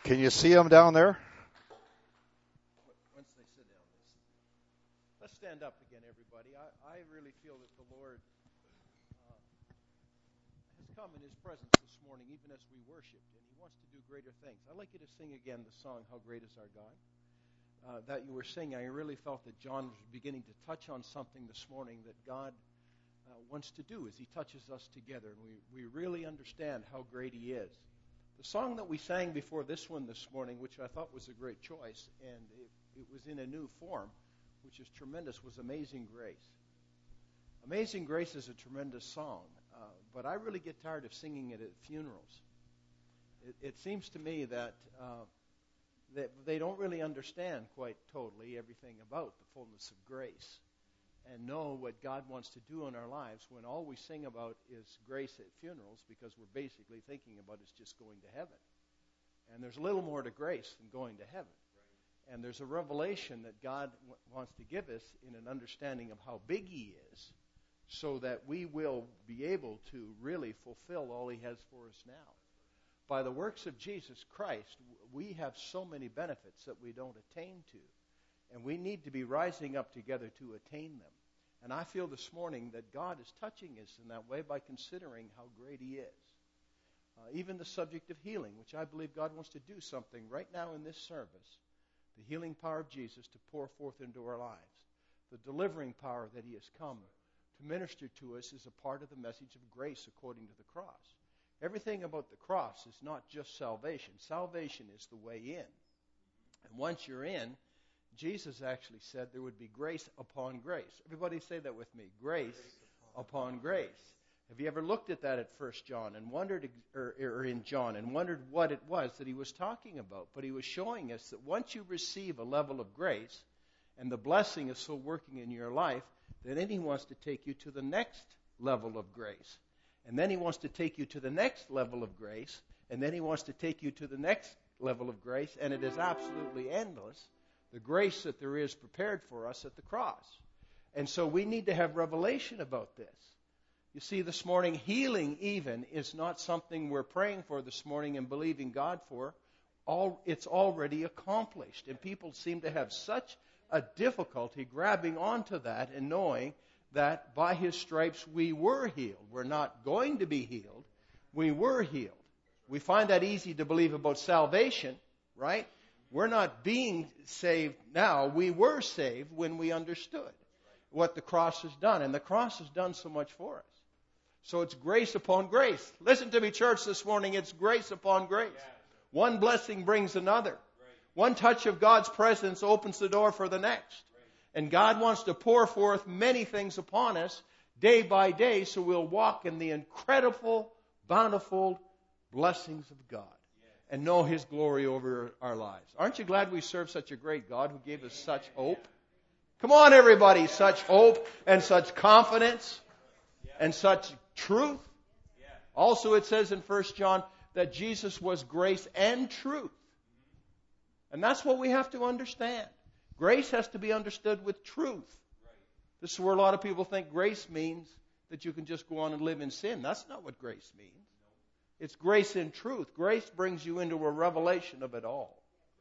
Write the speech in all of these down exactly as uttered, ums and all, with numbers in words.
Can you see them down there? Once they sit down, let's stand up again, everybody. I, I really feel that the Lord uh, has come in His presence this morning, even as we worshiped, and He wants to do greater things. I'd like you to sing again the song, How Great Is Our God, uh, that you were singing. I really felt that John was beginning to touch on something this morning that God uh, wants to do as He touches us together, and we, we really understand how great He is. The song that we sang before this one this morning, which I thought was a great choice, and it, it was in a new form, which is tremendous, was Amazing Grace. Amazing Grace is a tremendous song, uh, but I really get tired of singing it at funerals. It, it seems to me that, uh, that they don't really understand quite totally everything about the fullness of grace and know what God wants to do in our lives when all we sing about is grace at funerals, because we're basically thinking about is just going to heaven. And there's a little more to grace than going to heaven. Right. And there's a revelation that God w- wants to give us in an understanding of how big He is, so that we will be able to really fulfill all He has for us now. By the works of Jesus Christ, we have so many benefits that we don't attain to. And we need to be rising up together to attain them. And I feel this morning that God is touching us in that way by considering how great He is. Uh, even the subject of healing, which I believe God wants to do something right now in this service. The healing power of Jesus to pour forth into our lives. The delivering power that He has come to minister to us is a part of the message of grace according to the cross. Everything about the cross is not just salvation. Salvation is the way in. And once you're in, Jesus actually said there would be grace upon grace. Everybody say that with me. Grace, grace upon, upon grace. Have you ever looked at that at First John and wondered, or, or in John, and wondered what it was that he was talking about? But he was showing us that once you receive a level of grace, and the blessing is so working in your life, then He wants to take you to the next level of grace. And then He wants to take you to the next level of grace, and then He wants to take you to the next level of grace, and it is absolutely endless. The grace that there is prepared for us at the cross. And so we need to have revelation about this. You see, this morning, healing even is not something we're praying for this morning and believing God for. All, it's already accomplished. And people seem to have such a difficulty grabbing onto that and knowing that by His stripes we were healed. We're not going to be healed. We were healed. We find that easy to believe about salvation, right? We're not being saved now. We were saved when we understood what the cross has done. And the cross has done so much for us. So it's grace upon grace. Listen to me, church, this morning. It's grace upon grace. One blessing brings another. One touch of God's presence opens the door for the next. And God wants to pour forth many things upon us day by day, so we'll walk in the incredible, bountiful blessings of God and know His glory over our lives. Aren't you glad we serve such a great God who gave us such hope? Come on, everybody, such hope and such confidence and such truth. Also, it says in First John that Jesus was grace and truth. And that's what we have to understand. Grace has to be understood with truth. This is where a lot of people think grace means that you can just go on and live in sin. That's not what grace means. It's grace in truth. Grace brings you into a revelation of it all.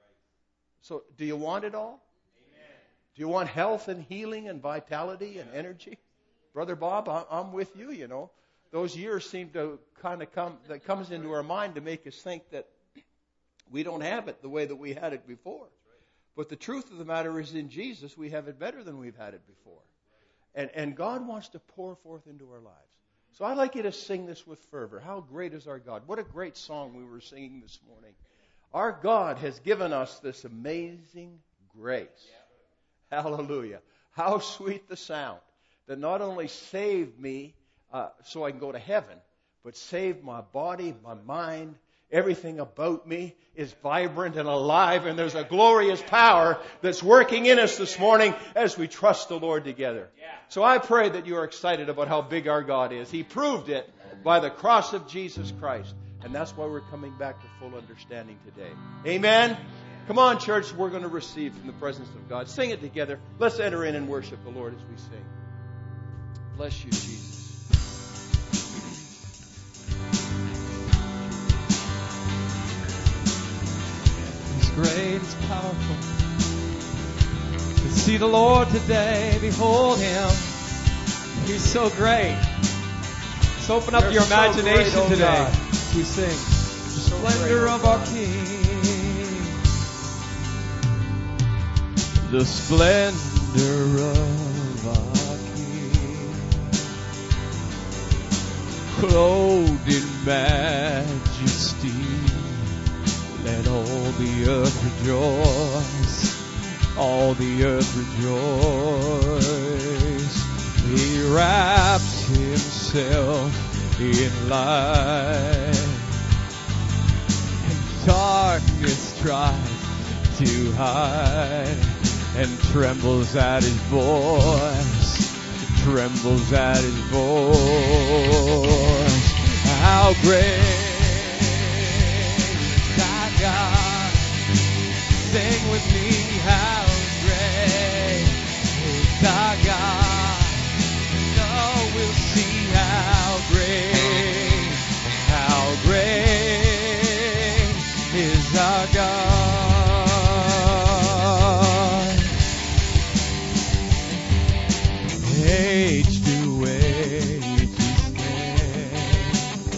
So, do you want it all? Amen. Do you want health and healing and vitality and energy? Brother Bob, I'm with you, you know. Those years seem to kind of come, that comes into our mind to make us think that we don't have it the way that we had it before. But the truth of the matter is, in Jesus, we have it better than we've had it before. And, and God wants to pour forth into our lives. So I'd like you to sing this with fervor. How great is our God? What a great song we were singing this morning. Our God has given us this amazing grace. Hallelujah. How sweet the sound that not only saved me uh, so I can go to heaven, but saved my body, my mind. Everything about me is vibrant and alive, and there's a glorious power that's working in us this morning as we trust the Lord together. So I pray that you are excited about how big our God is. He proved it by the cross of Jesus Christ, and that's why we're coming back to full understanding today. Amen? Come on, church, we're going to receive from the presence of God. Sing it together. Let's enter in and worship the Lord as we sing. Bless you, Jesus. great, He's powerful. To see the Lord today, behold Him. He's so great. Let's open up You're your so imagination great, oh today God. as we sing. So Splendor great, oh of our God. King. The splendor of our King, clothed in majesty, let all the earth rejoice, all the earth rejoice. He wraps Himself in light, and darkness tries to hide, and trembles at His voice, trembles at His voice. How great is our God? Sing with me, how great is our God? Oh, we'll see how great, how great is our God. Age to age He stands.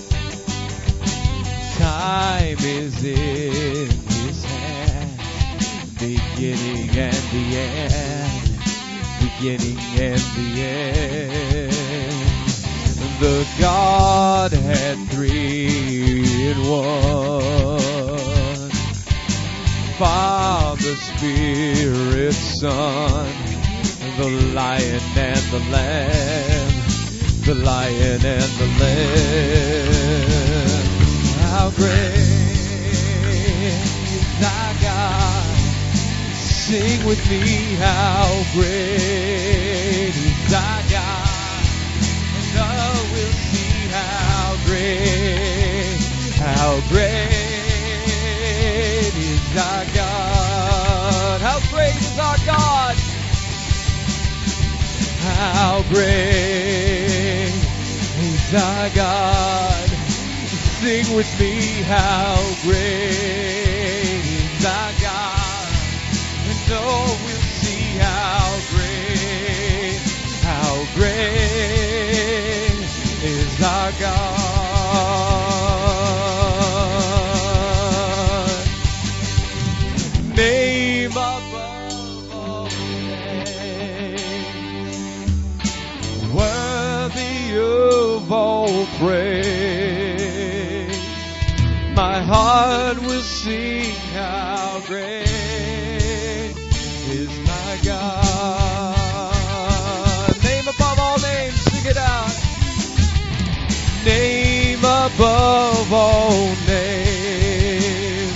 Time is in His hand, beginning and the end, beginning and the end. The Godhead three in one, Father, Spirit, Son, the Lion and the Lamb, the Lion and the Lamb. How great is our God? Sing with me, how great is our God? And oh, we'll see how great, how great is our God. How great is our God? How great is our God? Sing with me, how great is our God? And oh, we'll see how great, how great is our God. Name above all names, worthy of all praise. My heart will sing how great is my God. Name above all names, sing it out. Name above all names,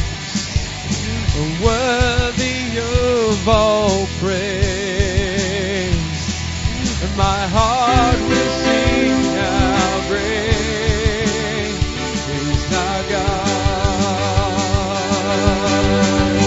worthy of all praise. My heart will sing how great is our God.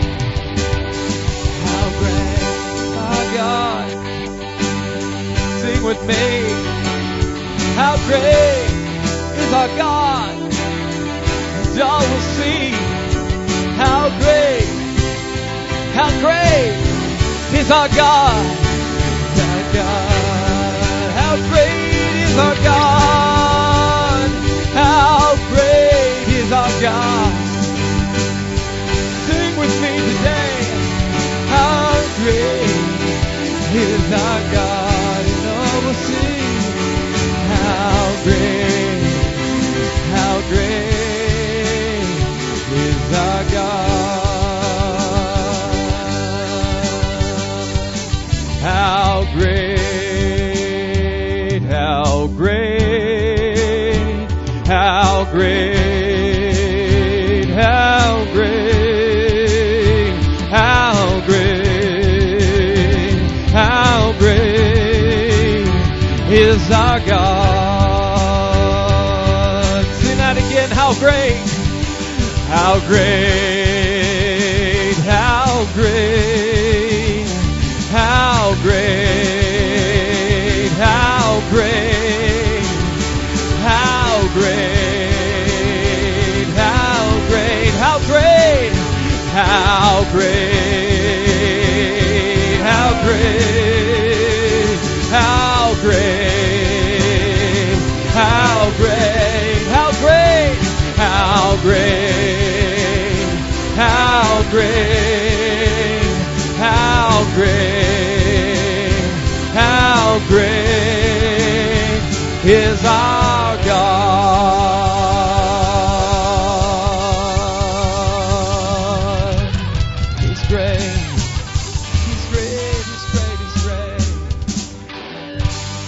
How great our God. Sing with me. How great is our God. And all will see how great, how great is our God. Our God. How great is our God. How great is our God. Sing with me today. How great is our God. And all will sing how great, how great is our God. How great, how great, how great, how great, how great, how great is our God. Sing that again. How great, how great, how great, how great, how great, how great, how great, how great, how how great, how great, how great, how great, how great, how great, how great, how great, how great is our God. He's great. He's great. He's great. He's great.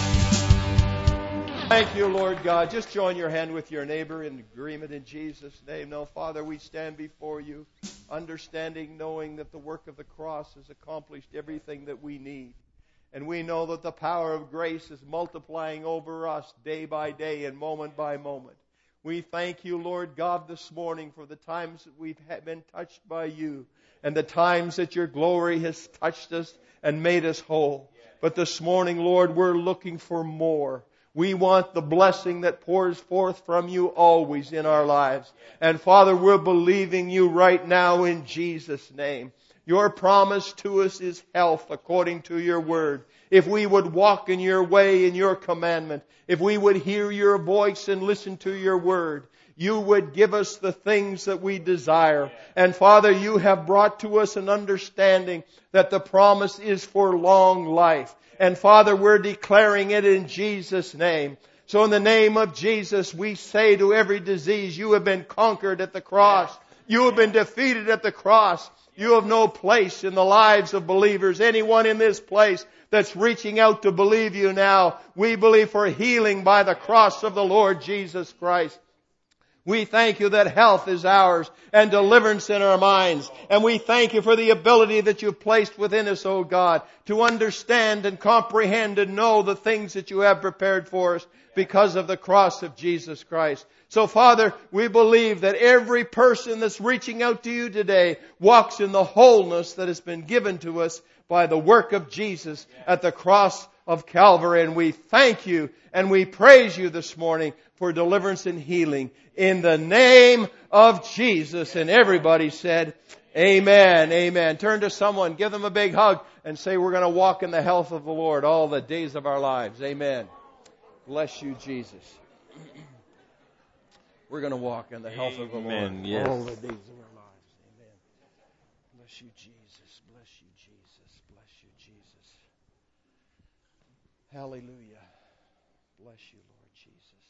Thank you, Lord God. Just join your hand with your neighbor in agreement in Jesus' name. Now, Father, we stand before you, understanding, knowing that the work of the cross has accomplished everything that we need. And we know that the power of grace is multiplying over us day by day and moment by moment. We thank you, Lord God, this morning for the times that we've been touched by you and the times that your glory has touched us and made us whole. But this morning, Lord, we're looking for more. We want the blessing that pours forth from you always in our lives. And Father, we're believing you right now in Jesus' name. Your promise to us is health according to your word. If we would walk in your way, in your commandment, if we would hear your voice and listen to your word, you would give us the things that we desire. And Father, you have brought to us an understanding that the promise is for long life. And Father, we're declaring it in Jesus' name. So in the name of Jesus, we say to every disease, you have been conquered at the cross. You have been defeated at the cross. You have no place in the lives of believers. Anyone in this place that's reaching out to believe you now, we believe for healing by the cross of the Lord Jesus Christ. We thank you that health is ours and deliverance in our minds. And we thank you for the ability that you've placed within us, O God, to understand and comprehend and know the things that you have prepared for us because of the cross of Jesus Christ. So, Father, we believe that every person that's reaching out to you today walks in the wholeness that has been given to us by the work of Jesus at the cross of Calvary. And we thank you and we praise you this morning for deliverance and healing in the name of Jesus. And everybody said, amen, amen. Turn to someone, give them a big hug and say, we're going to walk in the health of the Lord all the days of our lives. Amen. Bless you, Jesus. We're going to walk in the health Amen. Of the Lord yes. all the days of our lives. Amen. Bless you, Jesus. Bless you, Jesus. Bless you, Jesus. Hallelujah. Bless you, Lord Jesus.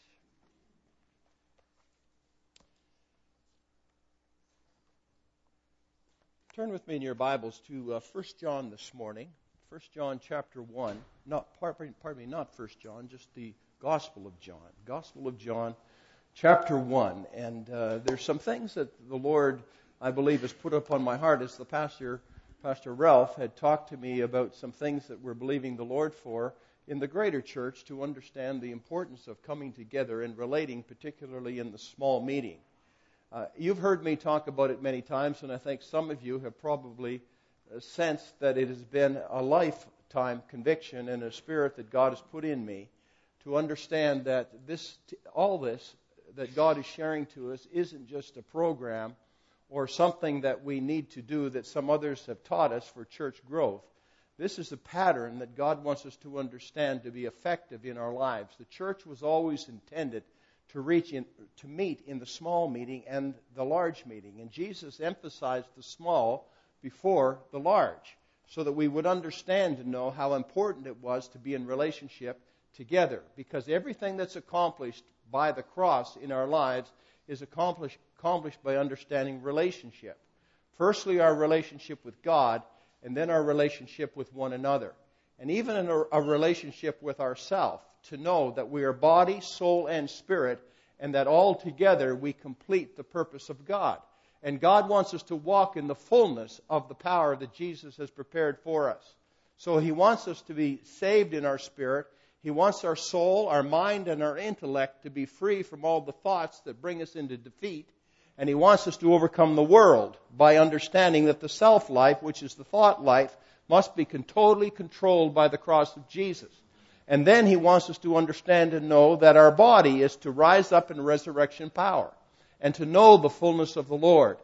Turn with me in your Bibles to uh, First John this morning. First John chapter one. Not, pardon, pardon me, not First John, just the Gospel of John. Gospel of John. Chapter one, and uh, there's some things that the Lord, I believe, has put upon my heart as the pastor, Pastor Ralph, had talked to me about some things that we're believing the Lord for in the greater church to understand the importance of coming together and relating, particularly in the small meeting. Uh, you've heard me talk about it many times, and I think some of you have probably uh, sensed that it has been a lifetime conviction and a spirit that God has put in me to understand that this, all this, that God is sharing to us isn't just a program or something that we need to do that some others have taught us for church growth. This is a pattern that God wants us to understand to be effective in our lives. The church was always intended to reach in, to meet in the small meeting and the large meeting. And Jesus emphasized the small before the large so that we would understand and know how important it was to be in relationship together. Because everything that's accomplished by the cross in our lives is accomplished, accomplished by understanding relationship. Firstly, our relationship with God, and then our relationship with one another. And even in a, a relationship with ourselves, to know that we are body, soul, and spirit, and that all together we complete the purpose of God. And God wants us to walk in the fullness of the power that Jesus has prepared for us. So He wants us to be saved in our spirit. He wants our soul, our mind, and our intellect to be free from all the thoughts that bring us into defeat. And He wants us to overcome the world by understanding that the self-life, which is the thought life, must be totally controlled by the cross of Jesus. And then He wants us to understand and know that our body is to rise up in resurrection power and to know the fullness of the Lord.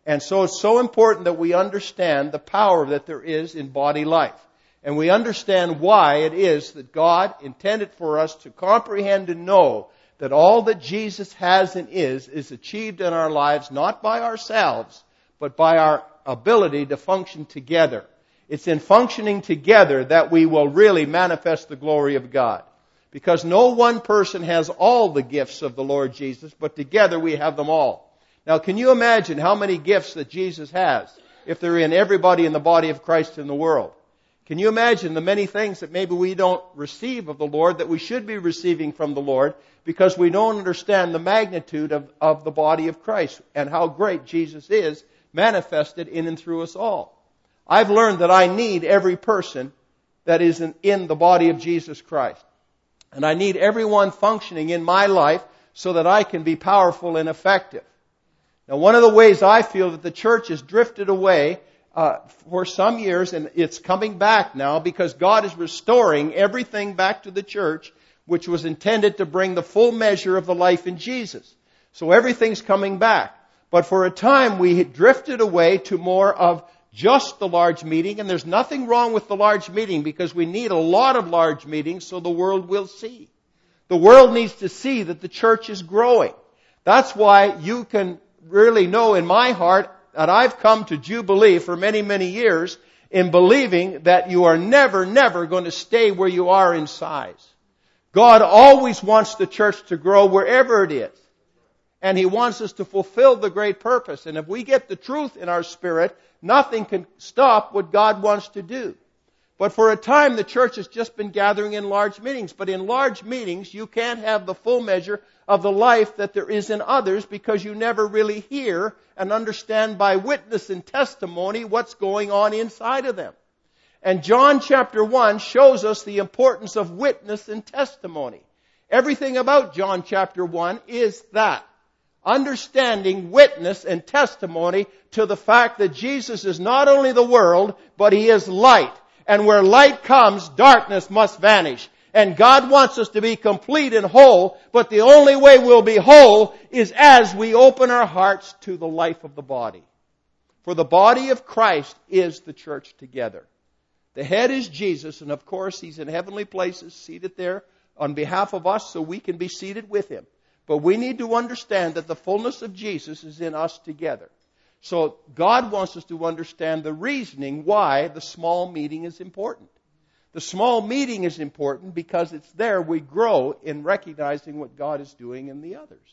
And so it's so important that we understand the power that there is in body life. And we understand why it is that God intended for us to comprehend and know that all that Jesus has and is, is achieved in our lives not by ourselves, but by our ability to function together. It's in functioning together that we will really manifest the glory of God. Because no one person has all the gifts of the Lord Jesus, but together we have them all. Now, can you imagine how many gifts that Jesus has if they're in everybody in the body of Christ in the world? Can you imagine the many things that maybe we don't receive of the Lord that we should be receiving from the Lord because we don't understand the magnitude of, of the body of Christ and how great Jesus is manifested in and through us all. I've learned that I need every person that is in, in the body of Jesus Christ. And I need everyone functioning in my life so that I can be powerful and effective. Now, one of the ways I feel that the church has drifted away uh, for some years, and it's coming back now because God is restoring everything back to the church, which was intended to bring the full measure of the life in Jesus. So everything's coming back. But for a time, we had drifted away to more of just the large meeting, and there's nothing wrong with the large meeting because we need a lot of large meetings so the world will see. The world needs to see that the church is growing. That's why you can really know in my heart that I've come to Jubilee for many, many years in believing that you are never, never going to stay where you are in size. God always wants the church to grow wherever it is. And He wants us to fulfill the great purpose. And if we get the truth in our spirit, nothing can stop what God wants to do. But for a time, the church has just been gathering in large meetings. But in large meetings, you can't have the full measure of the life that there is in others because you never really hear and understand by witness and testimony what's going on inside of them. And John chapter one shows us the importance of witness and testimony. Everything about John chapter one is that. Understanding, witness, and testimony to the fact that Jesus is not only the world, but He is light. And where light comes, darkness must vanish. And God wants us to be complete and whole, but the only way we'll be whole is as we open our hearts to the life of the body. For the body of Christ is the church together. The head is Jesus, and of course He's in heavenly places, seated there on behalf of us so we can be seated with Him. But we need to understand that the fullness of Jesus is in us together. So God wants us to understand the reasoning why the small meeting is important. The small meeting is important because it's there we grow in recognizing what God is doing in the others.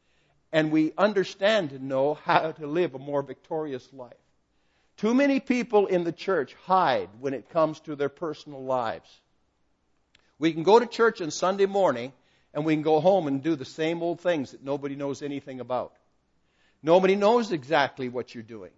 And we understand and know how to live a more victorious life. Too many people in the church hide when it comes to their personal lives. We can go to church on Sunday morning and we can go home and do the same old things that nobody knows anything about. Nobody knows exactly what you're doing.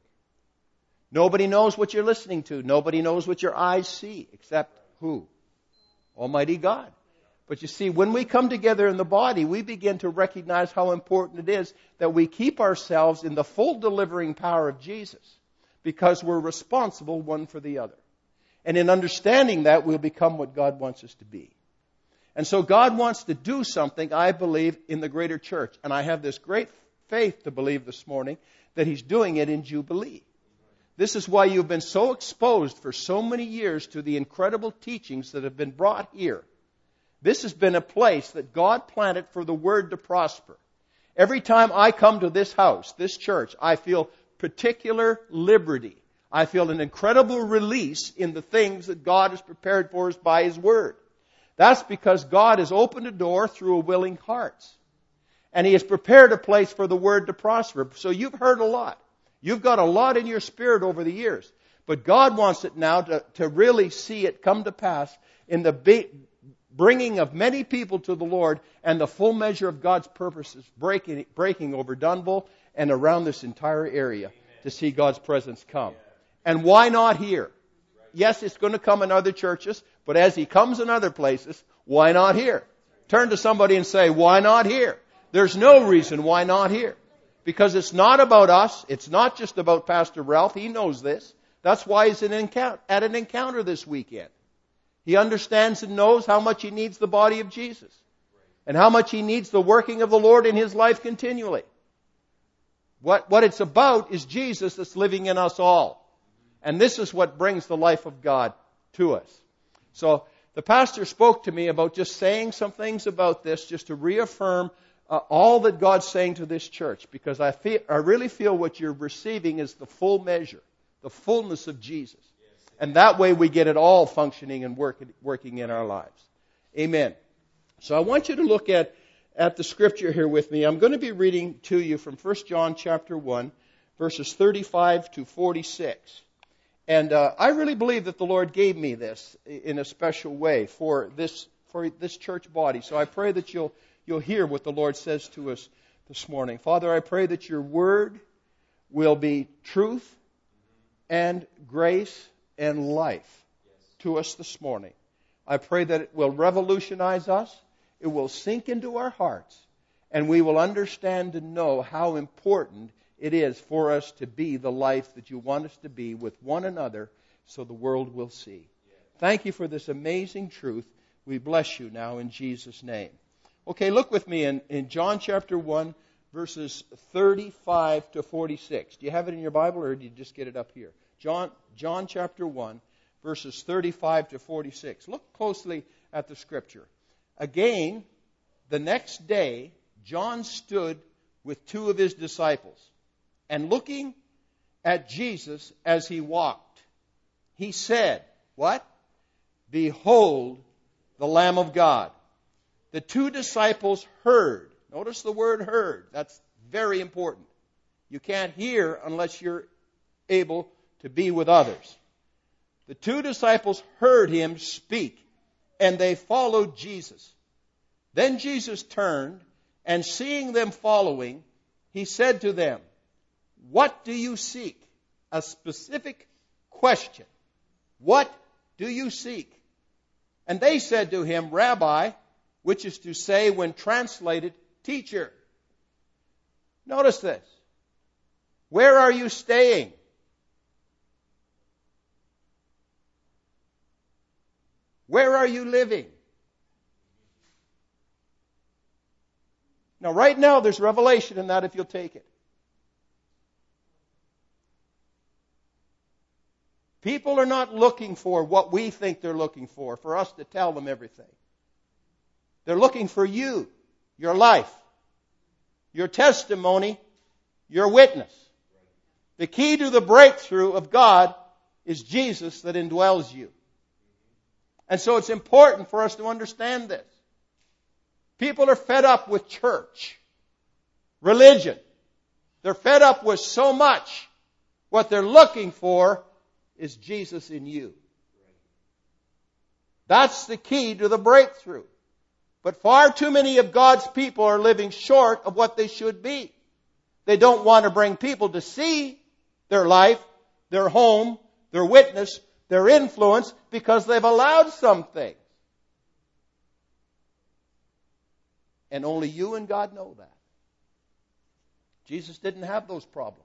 Nobody knows what you're listening to. Nobody knows what your eyes see, except who? Almighty God. But you see, when we come together in the body, we begin to recognize how important it is that we keep ourselves in the full delivering power of Jesus, because we're responsible one for the other. And in understanding that, we'll become what God wants us to be. And so God wants to do something, I believe, in the greater church. And I have this great faith to believe this morning that He's doing it in Jubilee. This is why you've been so exposed for so many years to the incredible teachings that have been brought here. This has been a place that God planted for the Word to prosper. Every time I come to this house, this church, I feel particular liberty. I feel an incredible release in the things that God has prepared for us by His Word. That's because God has opened a door through a willing hearts. And He has prepared a place for the Word to prosper. So you've heard a lot. You've got a lot in your spirit over the years. But God wants it now to, to really see it come to pass in the be, bringing of many people to the Lord and the full measure of God's purposes breaking, breaking over Dunville and around this entire area. Amen. To see God's presence come. Yeah. And why not here? Yes, it's going to come in other churches, but as He comes in other places, why not here? Turn to somebody and say, why not here? There's no reason why not here. Because it's not about us. It's not just about Pastor Ralph. He knows this. That's why he's an encounter, at an encounter this weekend. He understands and knows how much he needs the body of Jesus. And how much he needs the working of the Lord in his life continually. What, what it's about is Jesus that's living in us all. And this is what brings the life of God to us. So the pastor spoke to me about just saying some things about this, just to reaffirm uh, all that God's saying to this church. Because I feel, I really feel what you're receiving is the full measure, the fullness of Jesus. And that way we get it all functioning and working, working in our lives. Amen. So I want you to look at at the scripture here with me. I'm going to be reading to you from First John chapter one, verses thirty-five to forty-six. And uh, I really believe that the Lord gave me this in a special way for this for this church body. So I pray that you'll you'll hear what the Lord says to us this morning. Father, I pray that your word will be truth and grace and life to us this morning. I pray that it will revolutionize us. It will sink into our hearts, and we will understand and know how important it is for us to be the life that you want us to be with one another, so the world will see. Thank you for this amazing truth. We bless you now in Jesus' name. Okay, look with me in, in John chapter one, verses thirty-five to forty-six. Do you have it in your Bible, or do you just get it up here? John, John chapter one, verses thirty-five to forty-six. Look closely at the scripture. Again, the next day, John stood with two of his disciples, and looking at Jesus as he walked, he said, what? Behold, the Lamb of God. The two disciples heard. Notice the word heard. That's very important. You can't hear unless you're able to be with others. The two disciples heard him speak, and they followed Jesus. Then Jesus turned, and seeing them following, he said to them, what do you seek? A specific question. What do you seek? And they said to him, Rabbi, which is to say, when translated, teacher. Notice this. Where are you staying? Where are you living? Now, right now, there's revelation in that if you'll take it. People are not looking for what we think they're looking for, for us to tell them everything. They're looking for you, your life, your testimony, your witness. The key to the breakthrough of God is Jesus that indwells you. And so it's important for us to understand this. People are fed up with church, religion. They're fed up with so much. What they're looking for is Jesus in you. That's the key to the breakthrough. But far too many of God's people are living short of what they should be. They don't want to bring people to see their life, their home, their witness, their influence, because they've allowed some things. And only you and God know that. Jesus didn't have those problems.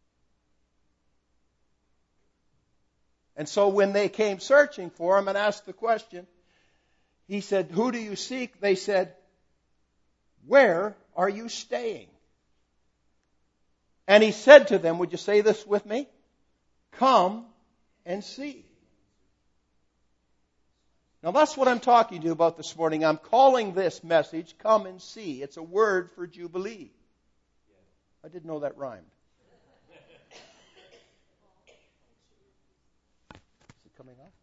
And so when they came searching for him and asked the question, he said, who do you seek? They said, where are you staying? And he said to them, would you say this with me? Come and see. Now that's what I'm talking to you about this morning. I'm calling this message, Come and See. It's a word for Jubilee. I didn't know that rhymed. Is it coming up?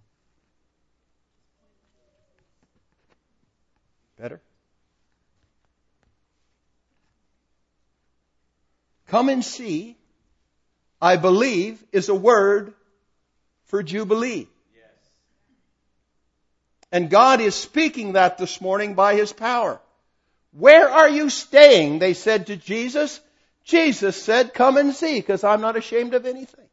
Better? Come and see, I believe, is a word for Jubilee. And God is speaking that this morning by His power. Where are you staying? They said to Jesus. Jesus said, come and see, because I'm not ashamed of anything.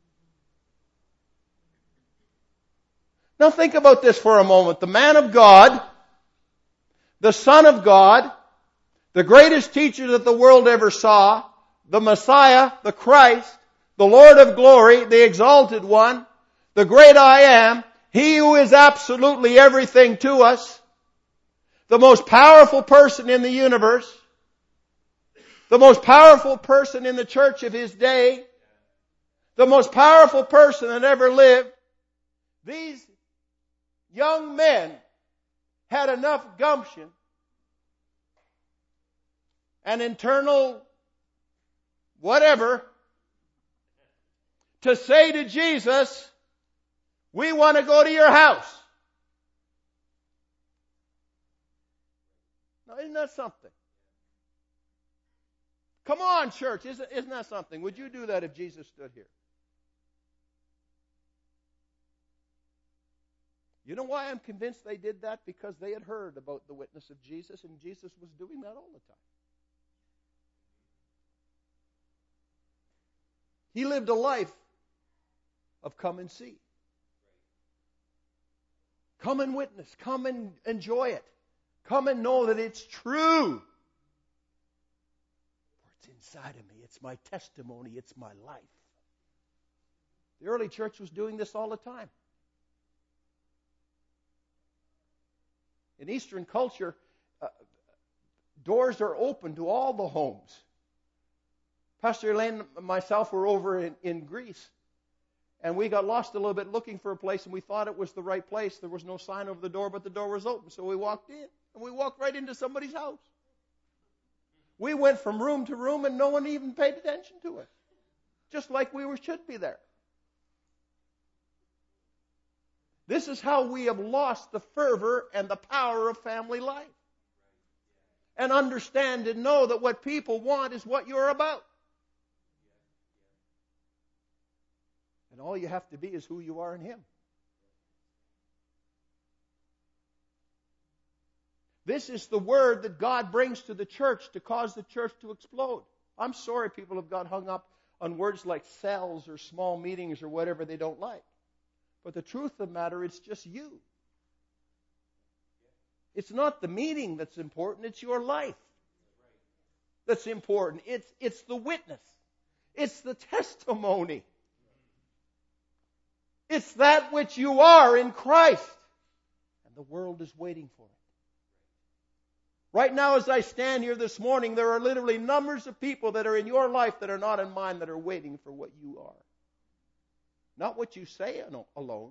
Now think about this for a moment. The man of God, the Son of God, the greatest teacher that the world ever saw, the Messiah, the Christ, the Lord of glory, the exalted one, the great I am, He who is absolutely everything to us, the most powerful person in the universe, the most powerful person in the church of his day, the most powerful person that ever lived, these young men had enough gumption and internal whatever to say to Jesus, we want to go to your house. Now, isn't that something? Come on, church. Isn't, isn't that something? Would you do that if Jesus stood here? You know why I'm convinced they did that? Because they had heard about the witness of Jesus, and Jesus was doing that all the time. He lived a life of come and see. Come and witness. Come and enjoy it. Come and know that it's true. For it's inside of me. It's my testimony. It's my life. The early church was doing this all the time. In Eastern culture, uh, doors are open to all the homes. Pastor Elaine and myself were over in, in Greece, and we got lost a little bit looking for a place, and we thought it was the right place. There was no sign over the door, but the door was open. So we walked in, and we walked right into somebody's house. We went from room to room, and no one even paid attention to us. Just like we were, should be there. This is how we have lost the fervor and the power of family life. And understand and know that what people want is what you're about. And all you have to be is who you are in Him. This is the word that God brings to the church to cause the church to explode. I'm sorry people have got hung up on words like cells or small meetings or whatever they don't like. But the truth of the matter, it's just you. It's not the meeting that's important, it's your life that's important. It's, it's the witness. It's the testimony. It's that which you are in Christ. And the world is waiting for it. Right now as I stand here this morning, there are literally numbers of people that are in your life that are not in mine that are waiting for what you are. Not what you say alone.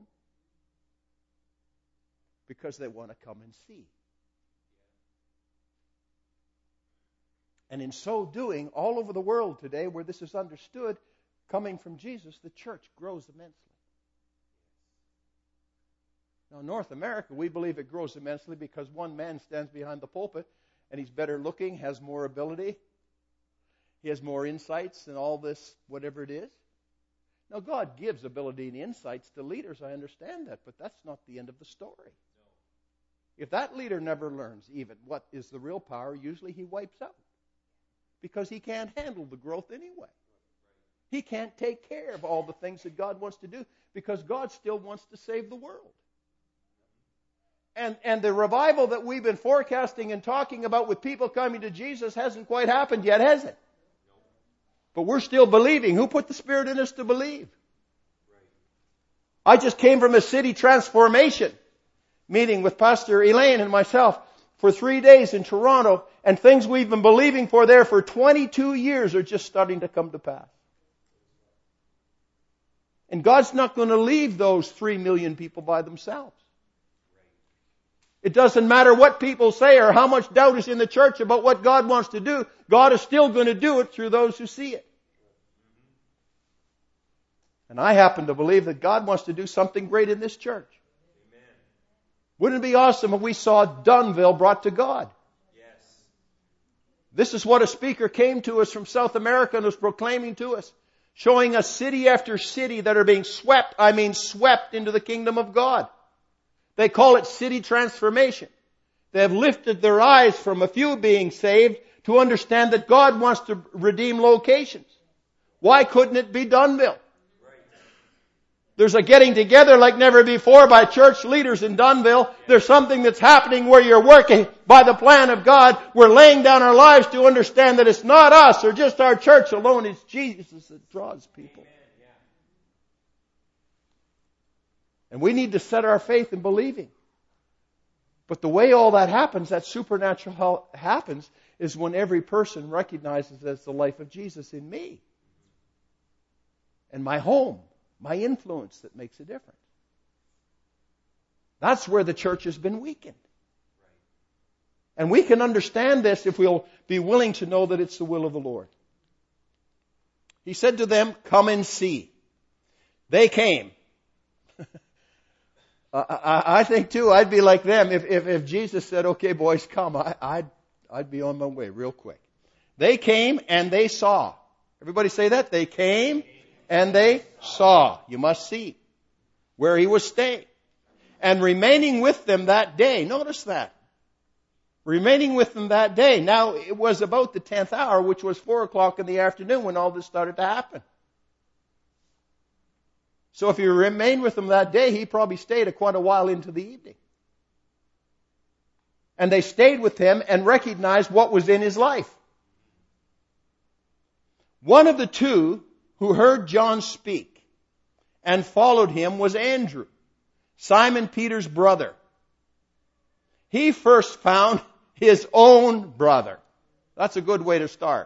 Because they want to come and see. And in so doing, all over the world today, where this is understood, coming from Jesus, the church grows immensely. Now, in North America, we believe it grows immensely because one man stands behind the pulpit, and he's better looking, has more ability, he has more insights and all this, whatever it is. Now, God gives ability and insights to leaders, I understand that, but that's not the end of the story. If that leader never learns even what is the real power, usually he wipes out. Because he can't handle the growth anyway. He can't take care of all the things that God wants to do because God still wants to save the world. And, and the revival that we've been forecasting and talking about with people coming to Jesus hasn't quite happened yet, has it? But we're still believing. Who put the Spirit in us to believe? I just came from a city transformation meeting with Pastor Elaine and myself for three days in Toronto, and things we've been believing for there for twenty-two years are just starting to come to pass. And God's not going to leave those three million people by themselves. It doesn't matter what people say or how much doubt is in the church about what God wants to do. God is still going to do it through those who see it. And I happen to believe that God wants to do something great in this church. Amen. Wouldn't it be awesome if we saw Dunnville brought to God? Yes. This is what a speaker came to us from South America and was proclaiming to us, showing us city after city that are being swept, I mean swept into the kingdom of God. They call it city transformation. They have lifted their eyes from a few being saved to understand that God wants to redeem locations. Why couldn't it be Dunnville? There's a getting together like never before by church leaders in Dunnville. There's something that's happening where you're working by the plan of God. We're laying down our lives to understand that it's not us or just our church alone. It's Jesus that draws people. And we need to set our faith in believing. But the way all that happens, that supernatural help happens, is when every person recognizes that it's the life of Jesus in me. And my home, my influence that makes a difference. That's where the church has been weakened. And we can understand this if we'll be willing to know that it's the will of the Lord. He said to them, come and see. They came. I, I think too, I'd be like them. If, if, if Jesus said, okay boys, come, I, I'd, I'd be on my way real quick. They came and they saw. Everybody say that? They came and they saw. You must see where he was staying. And remaining with them that day. Notice that. Remaining with them that day. Now, it was about the tenth hour, which was four o'clock in the afternoon when all this started to happen. So if he remained with them that day, he probably stayed a quite a while into the evening. And they stayed with him and recognized what was in his life. One of the two who heard John speak and followed him was Andrew, Simon Peter's brother. He first found his own brother. That's a good way to start.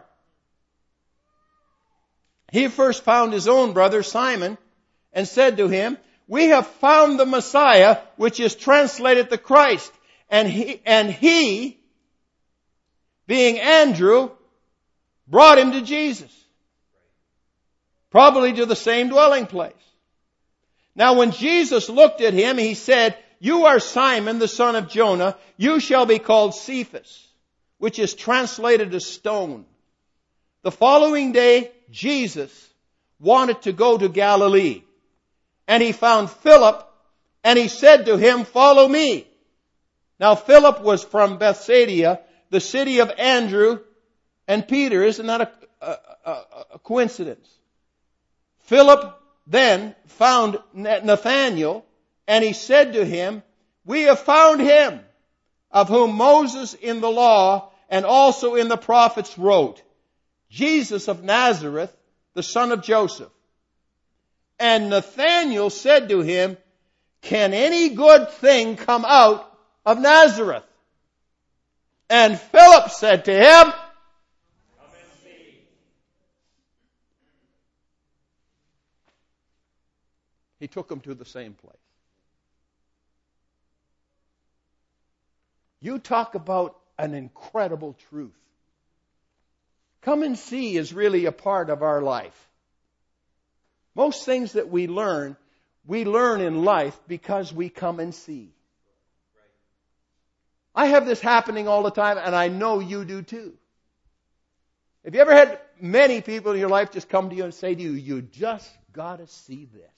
He first found his own brother, Simon, and said to him, we have found the Messiah, which is translated the Christ. And he, and he, being Andrew, brought him to Jesus. Probably to the same dwelling place. Now when Jesus looked at him, he said, you are Simon, the son of Jonah. You shall be called Cephas, which is translated as stone. The following day, Jesus wanted to go to Galilee. And he found Philip, and he said to him, follow me. Now Philip was from Bethsaida, the city of Andrew and Peter. Isn't that a, a, a, a coincidence? Philip then found Nathanael, and he said to him, we have found him, of whom Moses in the law and also in the prophets wrote, Jesus of Nazareth, the son of Joseph. And Nathanael said to him, can any good thing come out of Nazareth? And Philip said to him, come and see. He took him to the same place. You talk about an incredible truth. Come and see is really a part of our life. Most things that we learn, we learn in life because we come and see. I have this happening all the time, and I know you do too. Have you ever had many people in your life just come to you and say to you, you just got to see this?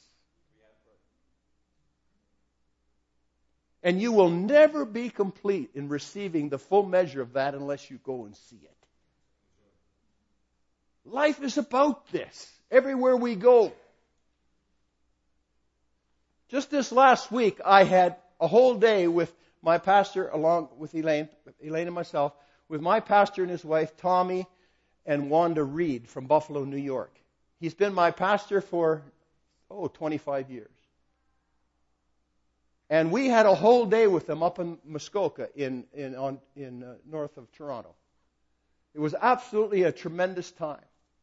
And you will never be complete in receiving the full measure of that unless you go and see it. Life is about this. Everywhere we go. Just this last week, I had a whole day with my pastor, along with Elaine, Elaine and myself, with my pastor and his wife, Tommy and Wanda Reed from Buffalo, New York. He's been my pastor for, oh, twenty-five years. And we had a whole day with them up in Muskoka in, in, on, in uh, north of Toronto. It was absolutely a tremendous time.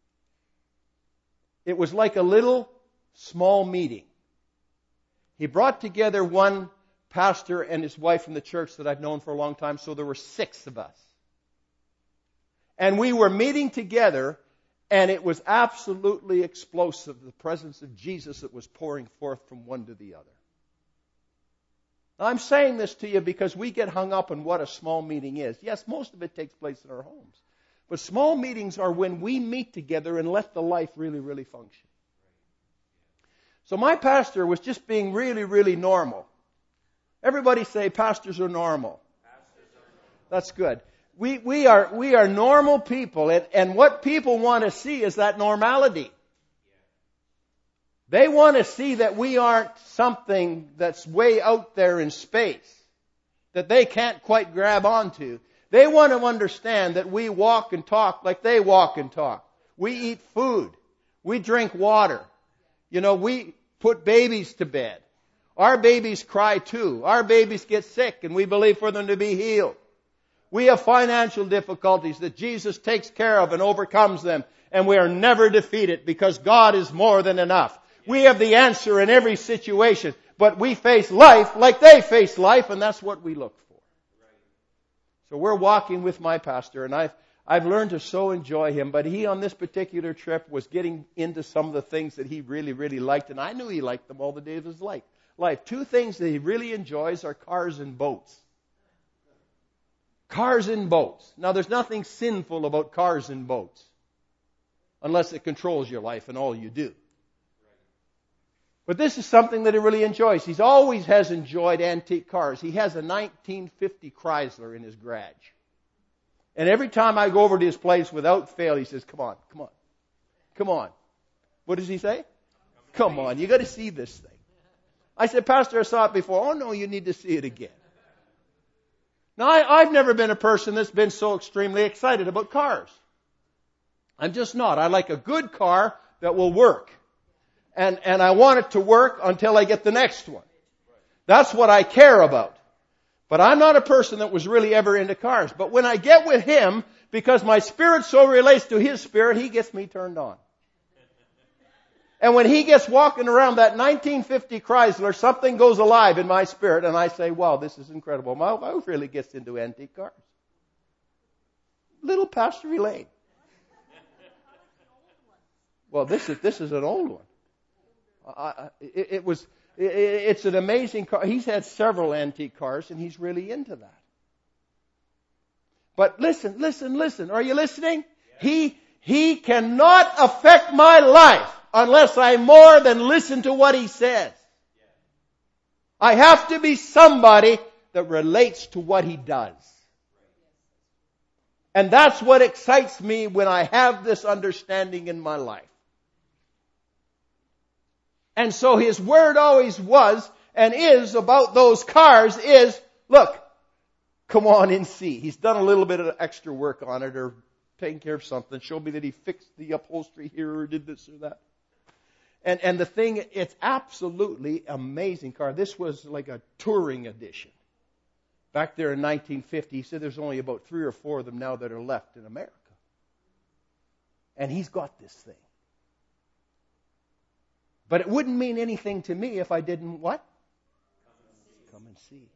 It was like a little small meeting. He brought together one pastor and his wife from the church that I've known for a long time, so there were six of us. And we were meeting together, and it was absolutely explosive, the presence of Jesus that was pouring forth from one to the other. Now, I'm saying this to you because we get hung up on what a small meeting is. Yes, most of it takes place in our homes. But small meetings are when we meet together and let the life really, really function. So my pastor was just being really, really normal. Everybody say pastors are normal. Pastors are normal. That's good. We, we are, we are normal people, and, and what people want to see is that normality. They want to see that we aren't something that's way out there in space, that they can't quite grab onto. They want to understand that we walk and talk like they walk and talk. We eat food. We drink water. You know, we put babies to bed. Our babies cry too. Our babies get sick and we believe for them to be healed. We have financial difficulties that Jesus takes care of and overcomes them. And we are never defeated because God is more than enough. We have the answer in every situation. But we face life like they face life, and that's what we look for. So we're walking with my pastor, and I've, I've learned to so enjoy him. But he, on this particular trip, was getting into some of the things that he really, really liked. And I knew he liked them all the days of his life. Life. Two things that he really enjoys are cars and boats. Cars and boats. Now, there's nothing sinful about cars and boats. Unless it controls your life and all you do. But this is something that he really enjoys. He always has enjoyed antique cars. He has a nineteen fifty Chrysler in his garage. And every time I go over to his place, without fail, he says, come on, come on, come on. What does he say? Come on, you got to see this thing. I said, Pastor, I saw it before. Oh, no, you need to see it again. Now, I, I've never been a person that's been so extremely excited about cars. I'm just not. I like a good car that will work. And, and I want it to work until I get the next one. That's what I care about. But I'm not a person that was really ever into cars. But when I get with him, because my spirit so relates to his spirit, he gets me turned on. And when he gets walking around that nineteen fifty Chrysler, something goes alive in my spirit, and I say, wow, this is incredible. My wife really gets into antique cars. Little Pastor Elaine. Well, this is this is an old one. I, it, it was. It, it's an amazing car. He's had several antique cars, and he's really into that. But listen, listen, listen. Are you listening? Yeah. He he cannot affect my life unless I more than listen to what he says. Yeah. I have to be somebody that relates to what he does. And that's what excites me when I have this understanding in my life. And so his word always was and is about those cars is, look, come on and see. He's done a little bit of extra work on it or taken care of something. Show me that he fixed the upholstery here or did this or that. And and the thing, it's absolutely amazing car. This was like a touring edition. Back there in nineteen fifty, he said there's only about three or four of them now that are left in America. And he's got this thing. But it wouldn't mean anything to me if I didn't what? Come and see.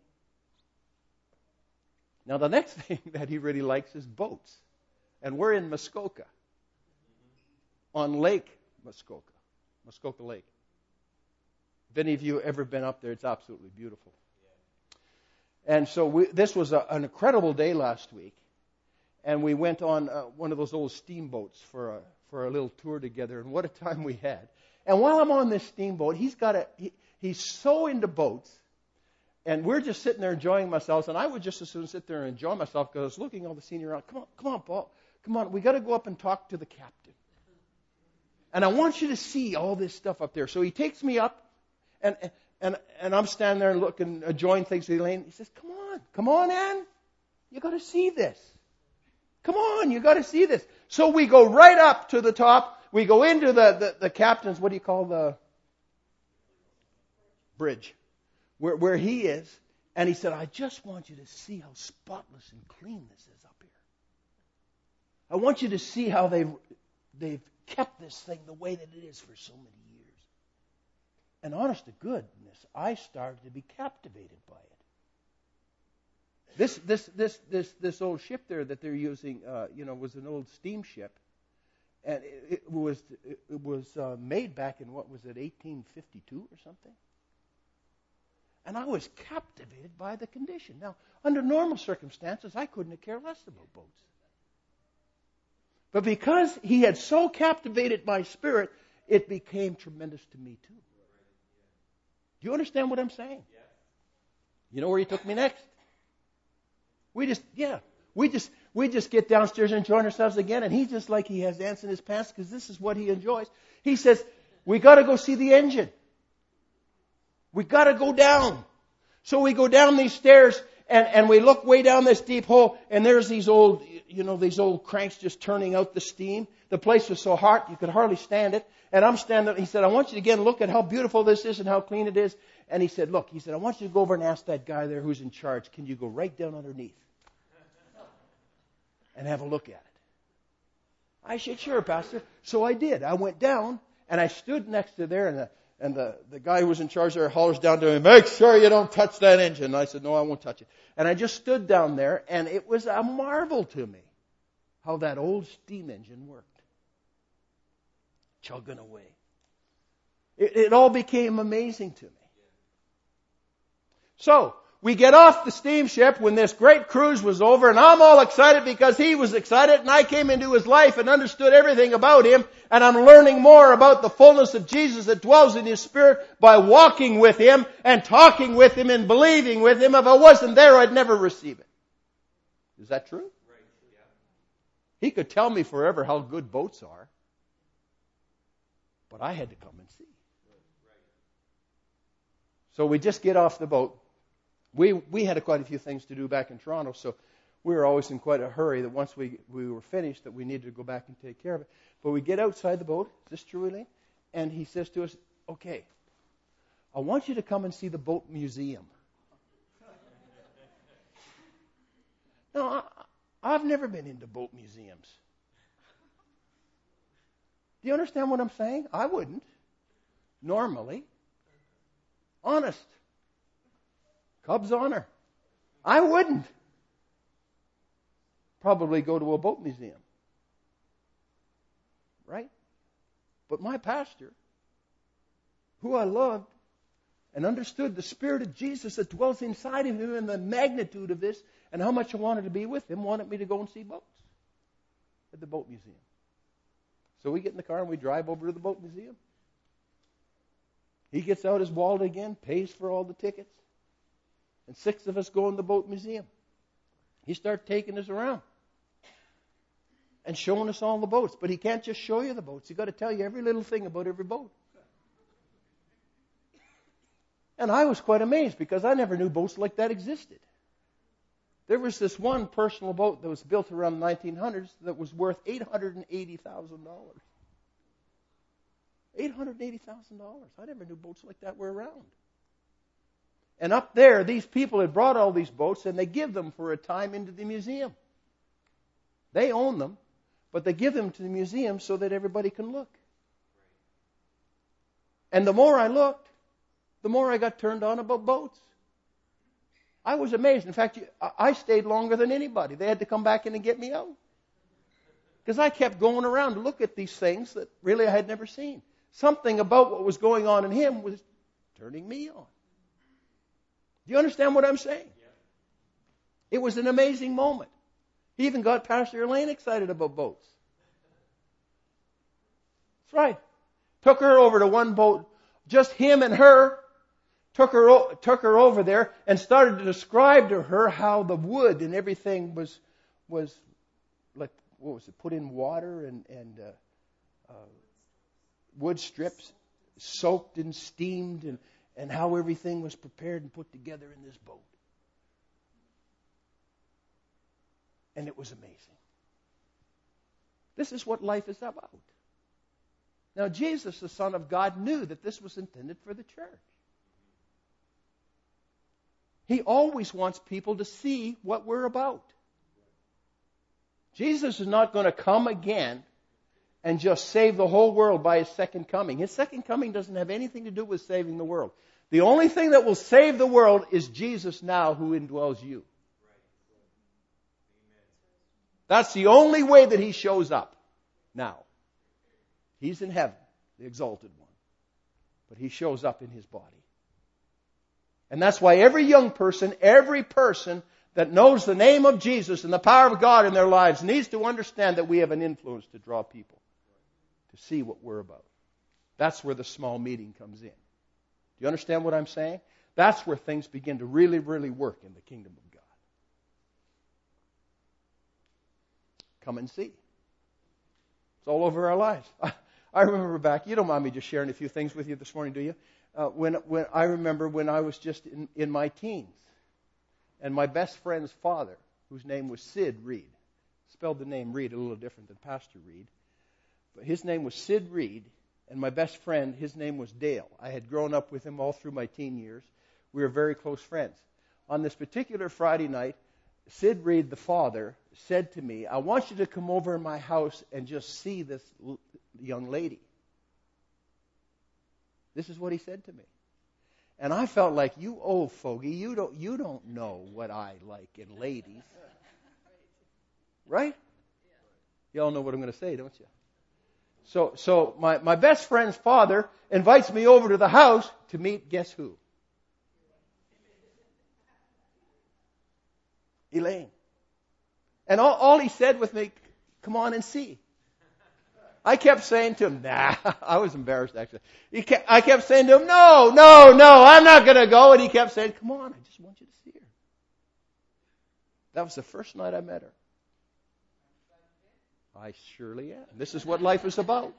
Now the next thing that he really likes is boats. And we're in Muskoka. On Lake Muskoka. Muskoka Lake. If any of you have ever been up there, it's absolutely beautiful. And so we, this was a, an incredible day last week. And we went on uh, one of those old steamboats for a, for a little tour together. And what a time we had. And while I'm on this steamboat, he's got a, he, he's so into boats. And we're just sitting there enjoying ourselves. And I would just as soon sit there and enjoy myself because I was looking all the scenery around. Come on, come on, Paul. Come on, we got to go up and talk to the captain. And I want you to see all this stuff up there. So he takes me up, and and and I'm standing there looking, enjoying things with Elaine. He says, come on, come on, Ann. You got to see this. Come on, you got to see this. So we go right up to the top. We go into the, the, the captain's, what do you call the bridge, where, where he is. And he said, I just want you to see how spotless and clean this is up here. I want you to see how they've, they've kept this thing the way that it is for so many years. And honest to goodness, I started to be captivated by it. This this this this this old ship there that they're using, uh, you know, was an old steamship, and it, it was it was uh, made back in what was it, eighteen fifty-two or something. And I was captivated by the condition. Now, under normal circumstances, I couldn't have cared less about boats. But because he had so captivated my spirit, it became tremendous to me too. Do you understand what I'm saying? You know where he took me next? We just, yeah, we just we just get downstairs and enjoy ourselves again. And he's just like he has ants in his pants because this is what he enjoys. He says, we got to go see the engine. We got to go down. So we go down these stairs and, and we look way down this deep hole and there's these old, you know, these old cranks just turning out the steam. The place was so hot you could hardly stand it. And I'm standing, he said, I want you to again look at how beautiful this is and how clean it is. And he said, look, he said, I want you to go over and ask that guy there who's in charge, can you go right down underneath and have a look at it? I said, sure, Pastor. So I did. I went down and I stood next to there, and the, and the, the guy who was in charge there hollers down to me, make sure you don't touch that engine. And I said, no, I won't touch it. And I just stood down there, and it was a marvel to me how that old steam engine worked. Chugging away. It, it all became amazing to me. So, we get off the steamship when this great cruise was over, and I'm all excited because he was excited, and I came into his life and understood everything about him, and I'm learning more about the fullness of Jesus that dwells in his spirit by walking with him and talking with him and believing with him. If I wasn't there, I'd never receive it. Is that true? Right. Yeah. He could tell me forever how good boats are, but I had to come and see. Right. So we just get off the boat. We we had a, quite a few things to do back in Toronto, so we were always in quite a hurry that once we, we were finished that we needed to go back and take care of it. But we get outside the boat, is this true, Elaine? And he says to us, okay, I want you to come and see the boat museum. Now, I, I've never been into boat museums. Do you understand what I'm saying? I wouldn't. Normally. Honest. Cubs honor. I wouldn't probably go to a boat museum. Right? But my pastor, who I loved and understood the Spirit of Jesus that dwells inside of him and the magnitude of this and how much I wanted to be with him, wanted me to go and see boats at the boat museum. So we get in the car and we drive over to the boat museum. He gets out his wallet again, pays for all the tickets. And six of us go in the boat museum. He starts taking us around and showing us all the boats. But he can't just show you the boats. He's got to tell you every little thing about every boat. And I was quite amazed because I never knew boats like that existed. There was this one personal boat that was built around the nineteen hundreds that was worth eight hundred eighty thousand dollars. eight hundred eighty thousand dollars. I never knew boats like that were around. And up there, these people had brought all these boats, and they give them for a time into the museum. They own them, but they give them to the museum so that everybody can look. And the more I looked, the more I got turned on about boats. I was amazed. In fact, I stayed longer than anybody. They had to come back in and get me out. Because I kept going around to look at these things that really I had never seen. Something about what was going on in him was turning me on. Do you understand what I'm saying? Yeah. It was an amazing moment. He even got Pastor Elaine excited about boats. That's right. Took her over to one boat, just him and her. Took her, took her over there and started to describe to her how the wood and everything was, was like, what was it, put in water and, and uh, uh, wood strips, soaked and steamed, and and how everything was prepared and put together in this boat. And it was amazing. This is what life is about. Now, Jesus, the Son of God, knew that this was intended for the church. He always wants people to see what we're about. Jesus is not going to come again and just save the whole world by his second coming. His second coming doesn't have anything to do with saving the world. The only thing that will save the world is Jesus now who indwells you. That's the only way that he shows up now. He's in heaven, the exalted one. But he shows up in his body. And that's why every young person, every person that knows the name of Jesus and the power of God in their lives needs to understand that we have an influence to draw people to see what we're about. That's where the small meeting comes in. Do you understand what I'm saying? That's where things begin to really, really work in the kingdom of God. Come and see. It's all over our lives. I, I remember back, you don't mind me just sharing a few things with you this morning, do you? Uh, when, when I remember when I was just in, in my teens, and my best friend's father, whose name was Sid Reed, spelled the name Reed a little different than Pastor Reed. But his name was Sid Reed, and my best friend, his name was Dale. I had grown up with him all through my teen years. We were very close friends. On this particular Friday night, Sid Reed, the father, said to me, I want you to come over in my house and just see this l- young lady. This is what he said to me. And I felt like, you old fogey, you don't, you don't know what I like in ladies. Right? You all know what I'm going to say, don't you? So, so my, my best friend's father invites me over to the house to meet, guess who? Elaine. And all, all he said with me, come on and see. I kept saying to him, nah, I was embarrassed actually. He kept, I kept saying to him, no, no, no, I'm not going to go. And he kept saying, come on, I just want you to see her. That was the first night I met her. I surely am. This is what life is about.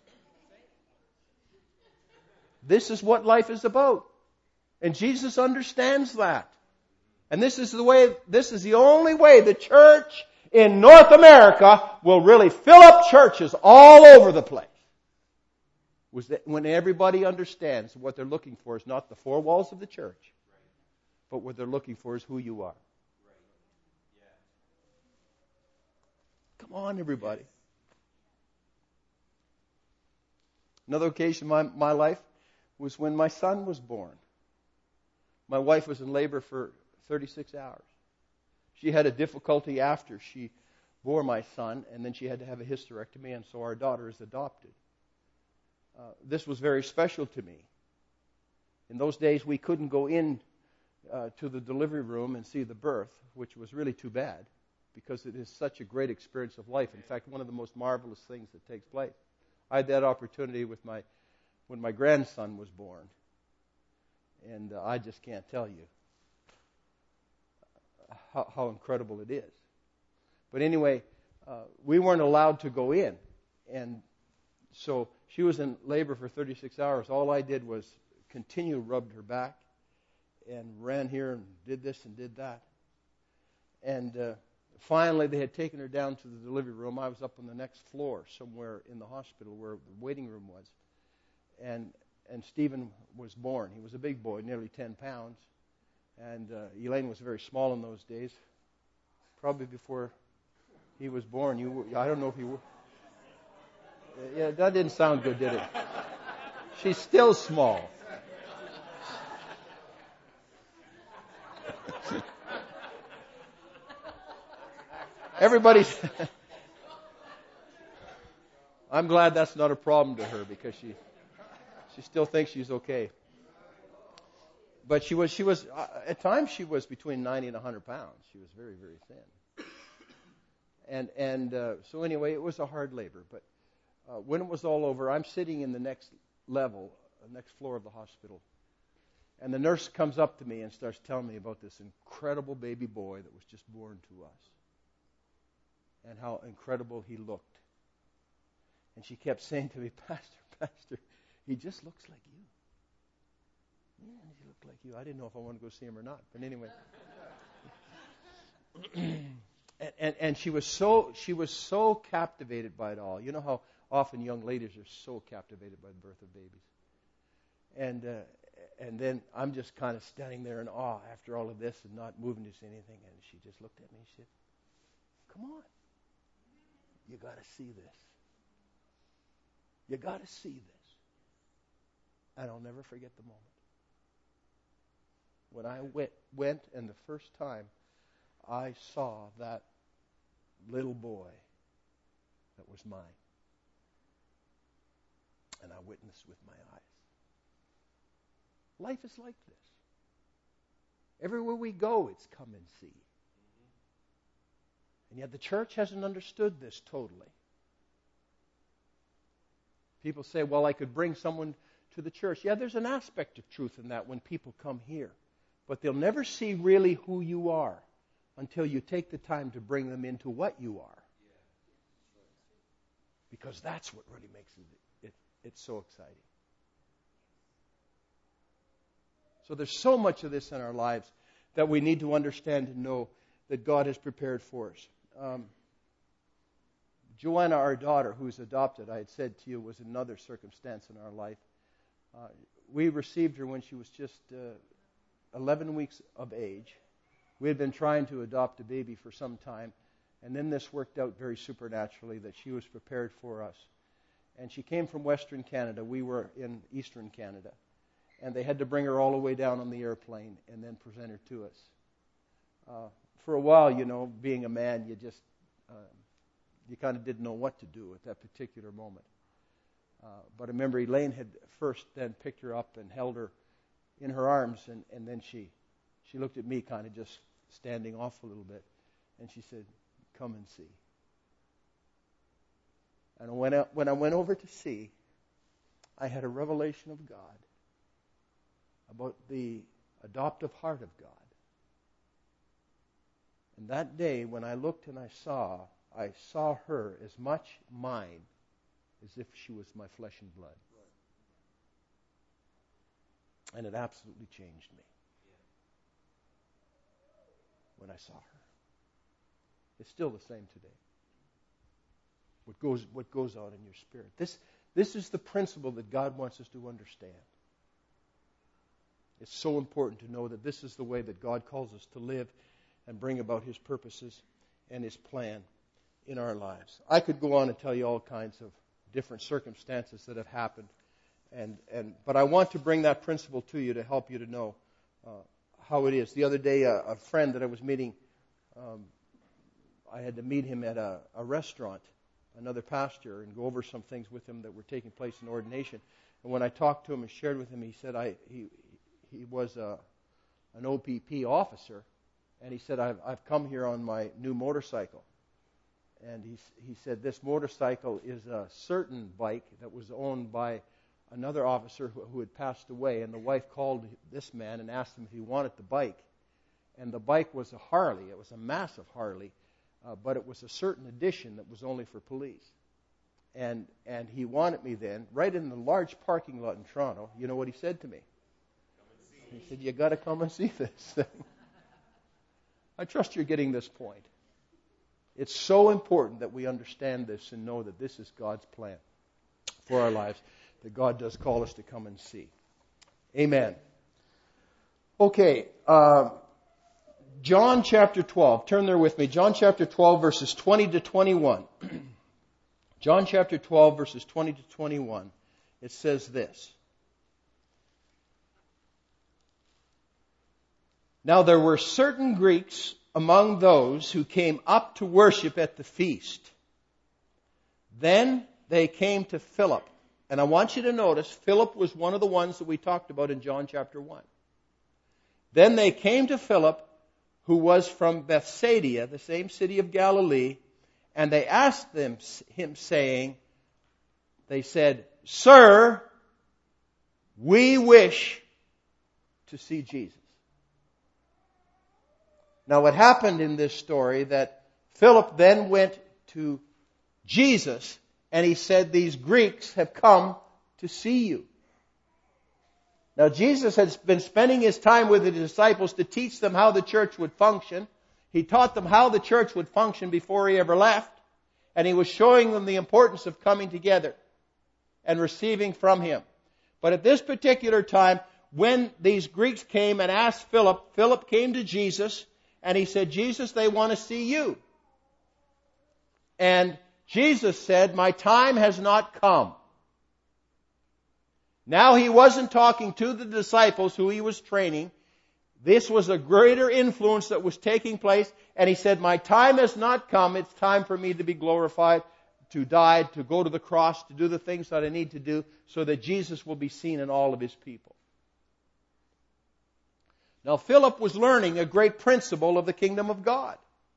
This is what life is about. And Jesus understands that. And this is the way, this is the only way the church in North America will really fill up churches all over the place. Was that when everybody understands what they're looking for is not the four walls of the church, but what they're looking for is who you are. Come on, everybody. Another occasion in my, my life was when my son was born. My wife was in labor for thirty-six hours. She had a difficulty after she bore my son, and then she had to have a hysterectomy, and so our daughter is adopted. Uh, this was very special to me. In those days, we couldn't go in uh, to the delivery room and see the birth, which was really too bad, because it is such a great experience of life. In fact, one of the most marvelous things that takes place. I had that opportunity with my when my grandson was born, and uh, I just can't tell you how, how incredible it is. But anyway, uh, we weren't allowed to go in, and so she was in labor for thirty-six hours. All I did was continue rubbed her back and ran here and did this and did that. And uh, finally, they had taken her down to the delivery room. I was up on the next floor somewhere in the hospital where the waiting room was. And and Stephen was born. He was a big boy, nearly ten pounds. And uh, Elaine was very small in those days. Probably before he was born. You, were, I don't know if you were. Yeah, that didn't sound good, did it? She's still small. Everybody's. I'm glad that's not a problem to her because she she still thinks she's okay. But she was she was uh, at times she was between ninety and one hundred pounds. She was very very thin. And and uh, so anyway, it was a hard labor. But uh, when it was all over, I'm sitting in the next level, the next floor of the hospital, and the nurse comes up to me and starts telling me about this incredible baby boy that was just born to us. And how incredible he looked. And she kept saying to me, Pastor, Pastor, he just looks like you. Yeah, he looked like you. I didn't know if I wanted to go see him or not. But anyway. and, and, and she was so she was so captivated by it all. You know how often young ladies are so captivated by the birth of babies. And uh, and then I'm just kind of standing there in awe after all of this and not moving to say anything. And she just looked at me and she said, come on. You got to see this. You got to see this. And I'll never forget the moment. When I went, went and the first time I saw that little boy that was mine. And I witnessed with my eyes. Life is like this. Everywhere we go, it's come and see. And yet the church hasn't understood this totally. People say, well, I could bring someone to the church. Yeah, there's an aspect of truth in that when people come here. But they'll never see really who you are until you take the time to bring them into what you are. Because that's what really makes it, it it's so exciting. So there's so much of this in our lives that we need to understand and know that God has prepared for us. Um, Joanna, our daughter, who's adopted, I had said to you, was another circumstance in our life. Uh, we received her when she was just uh, eleven weeks of age. We had been trying to adopt a baby for some time, and then this worked out very supernaturally that she was prepared for us. And she came from Western Canada. We were in Eastern Canada. And they had to bring her all the way down on the airplane and then present her to us. Uh, for a while, you know, being a man, you just, uh, you kind of didn't know what to do at that particular moment. Uh, but I remember Elaine had first then picked her up and held her in her arms, and, and then she, she looked at me kind of just standing off a little bit, and she said, "Come and see." And when I, when I went over to see, I had a revelation of God, about the adoptive heart of God. And that day, when I looked and I saw, I saw her as much mine as if she was my flesh and blood. And it absolutely changed me when I saw her. It's still the same today. What goes, what goes on in your spirit. This, this is the principle that God wants us to understand. It's so important to know that this is the way that God calls us to live and bring about His purposes and His plan in our lives. I could go on and tell you all kinds of different circumstances that have happened, and, and but I want to bring that principle to you to help you to know uh, how it is. The other day, a, a friend that I was meeting, um, I had to meet him at a, a restaurant, another pastor, and go over some things with him that were taking place in ordination. And when I talked to him and shared with him, he said I he he was a, an O P P officer, and he said, I've, I've come here on my new motorcycle. And he, he said, this motorcycle is a certain bike that was owned by another officer who, who had passed away, and the wife called this man and asked him if he wanted the bike. And the bike was a Harley. It was a massive Harley, uh, but it was a certain edition that was only for police. And and he wanted me then, right in the large parking lot in Toronto, you know what he said to me? He said, you got to come and see this thing. I trust you're getting this point. It's so important that we understand this and know that this is God's plan for our lives, that God does call us to come and see. Amen. Okay, uh, John chapter twelve. Turn there with me. John chapter twelve, verses twenty to twenty-one. John chapter twelve, verses twenty to twenty-one. It says this. Now there were certain Greeks among those who came up to worship at the feast. Then they came to Philip. And I want you to notice, Philip was one of the ones that we talked about in John chapter one. Then they came to Philip, who was from Bethsaida, the same city of Galilee, and they asked them, him, saying, they said, Sir, we wish to see Jesus. Now what happened in this story, that Philip then went to Jesus, and he said, these Greeks have come to see you. Now Jesus had been spending His time with the disciples to teach them how the church would function. He taught them how the church would function before He ever left. And He was showing them the importance of coming together and receiving from Him. But at this particular time, when these Greeks came and asked Philip, Philip came to Jesus and he said, Jesus, they want to see you. And Jesus said, my time has not come. Now He wasn't talking to the disciples who He was training. This was a greater influence that was taking place. And He said, my time has not come. It's time for me to be glorified, to die, to go to the cross, to do the things that I need to do so that Jesus will be seen in all of His people. Now Philip was learning a great principle of the kingdom of God.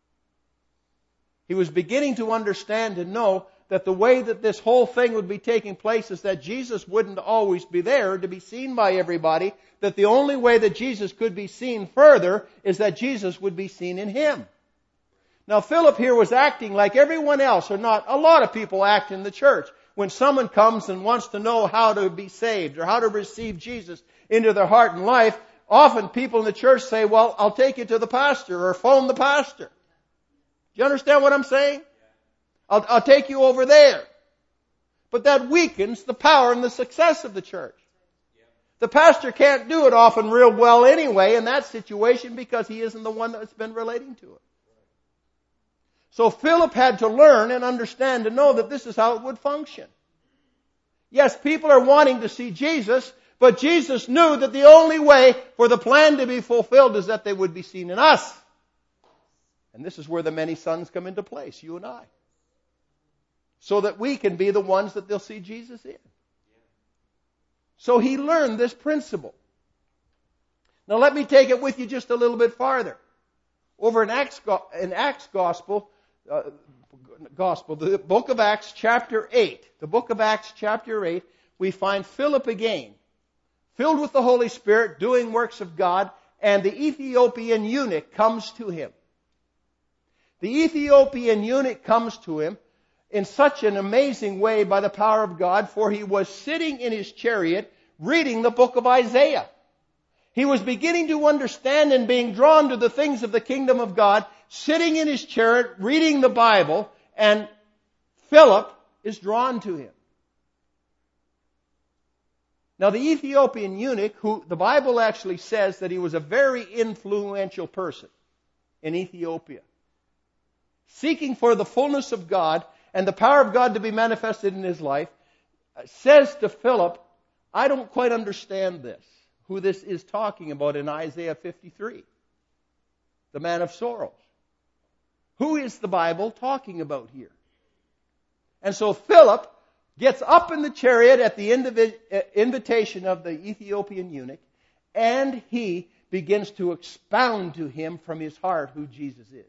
He was beginning to understand and know that the way that this whole thing would be taking place is that Jesus wouldn't always be there to be seen by everybody, that the only way that Jesus could be seen further is that Jesus would be seen in him. Now Philip here was acting like everyone else, or not, a lot of people act in the church. When someone comes and wants to know how to be saved or how to receive Jesus into their heart and life, often people in the church say, well, I'll take you to the pastor or phone the pastor. Do you understand what I'm saying? I'll, I'll take you over there. But that weakens the power and the success of the church. The pastor can't do it often real well anyway in that situation because he isn't the one that's been relating to it. So Philip had to learn and understand to know that this is how it would function. Yes, people are wanting to see Jesus, but Jesus knew that the only way for the plan to be fulfilled is that they would be seen in us. And this is where the many sons come into place, you and I. So that we can be the ones that they'll see Jesus in. So he learned this principle. Now let me take it with you just a little bit farther. Over in Acts, in Acts Gospel, uh, Gospel, the book of Acts chapter eight, the book of Acts chapter eight, we find Philip again, filled with the Holy Spirit, doing works of God, and the Ethiopian eunuch comes to him. The Ethiopian eunuch comes to him in such an amazing way by the power of God, for he was sitting in his chariot reading the book of Isaiah. He was beginning to understand and being drawn to the things of the kingdom of God, sitting in his chariot reading the Bible, and Philip is drawn to him. Now the Ethiopian eunuch, who the Bible actually says that he was a very influential person in Ethiopia, seeking for the fullness of God and the power of God to be manifested in his life, says to Philip, I don't quite understand this, who this is talking about in Isaiah fifty-three, the man of sorrows. Who is the Bible talking about here? And so Philip gets up in the chariot at the invitation of the Ethiopian eunuch, and he begins to expound to him from his heart who Jesus is.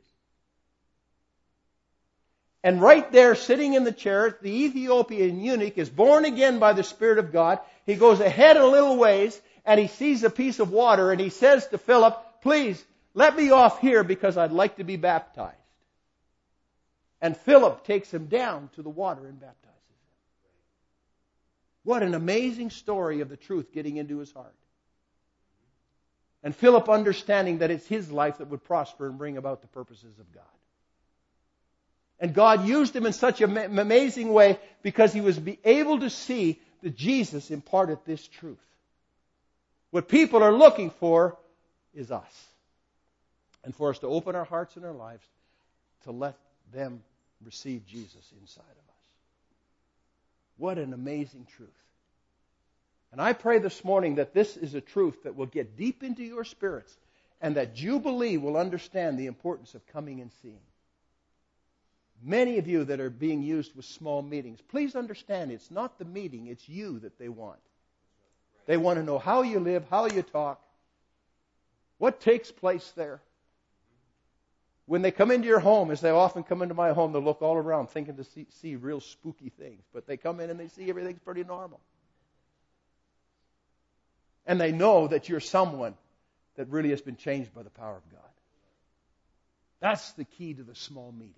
And right there, sitting in the chariot, the Ethiopian eunuch is born again by the Spirit of God. He goes ahead a little ways, and he sees a piece of water, and he says to Philip, please, let me off here because I'd like to be baptized. And Philip takes him down to the water and baptizes him. What an amazing story of the truth getting into his heart. And Philip understanding that it's his life that would prosper and bring about the purposes of God. And God used him in such an amazing way because he was able to see that Jesus imparted this truth. What people are looking for is us. And for us to open our hearts and our lives to let them receive Jesus inside of us. What an amazing truth. And I pray this morning that this is a truth that will get deep into your spirits and that Jubilee will understand the importance of coming and seeing. Many of you that are being used with small meetings, please understand it's not the meeting, it's you that they want. They want to know how you live, how you talk, what takes place there. When they come into your home, as they often come into my home, they look all around thinking to see, see real spooky things. But they come in and they see everything's pretty normal. And they know that you're someone that really has been changed by the power of God. That's the key to the small meeting.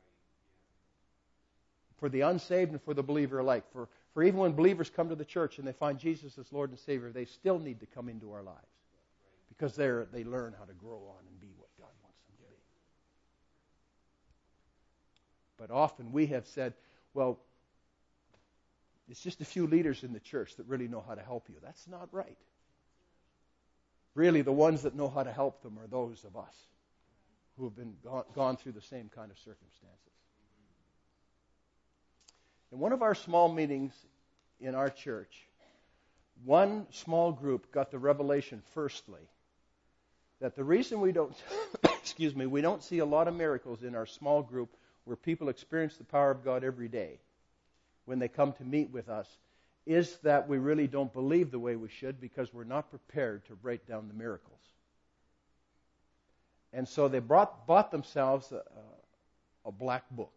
For the unsaved and for the believer alike. For, for even when believers come to the church and they find Jesus as Lord and Savior, they still need to come into our lives. Because they're, they learn how to grow on and be what God wants them to be. But often we have said, well, it's just a few leaders in the church that really know how to help you. That's not right. Really, the ones that know how to help them are those of us who have been gone, gone through the same kind of circumstances. In one of our small meetings in our church, one small group got the revelation, firstly, that the reason we don't, excuse me, we don't see a lot of miracles in our small group where people experience the power of God every day when they come to meet with us is that we really don't believe the way we should because we're not prepared to write down the miracles. And so they brought, bought themselves a, a black book.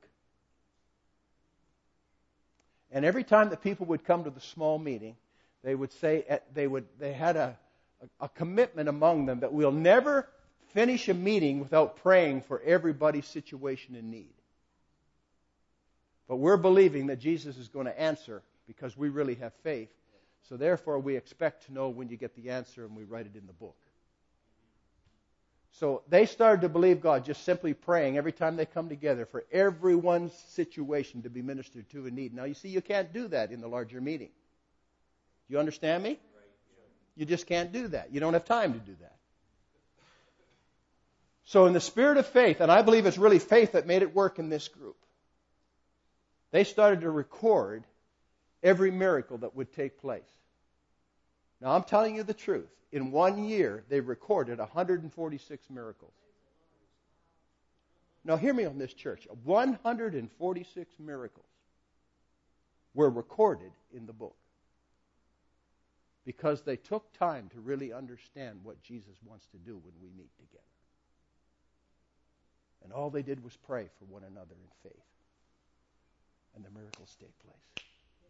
And every time that people would come to the small meeting, they would say they would they had a, a, a commitment among them that we'll never finish a meeting without praying for everybody's situation in need. But we're believing that Jesus is going to answer because we really have faith. So therefore we expect to know when you get the answer and we write it in the book. So they started to believe God, just simply praying every time they come together for everyone's situation to be ministered to in need. Now, you see, you can't do that in the larger meeting. Do you understand me? You just can't do that. You don't have time to do that. So in the spirit of faith, and I believe it's really faith that made it work in this group, they started to record every miracle that would take place. Now, I'm telling you the truth. In one year, they recorded one hundred forty-six miracles. Now, hear me on this, church. one hundred forty-six miracles were recorded in the book because they took time to really understand what Jesus wants to do when we meet together. And all they did was pray for one another in faith. And the miracles take place.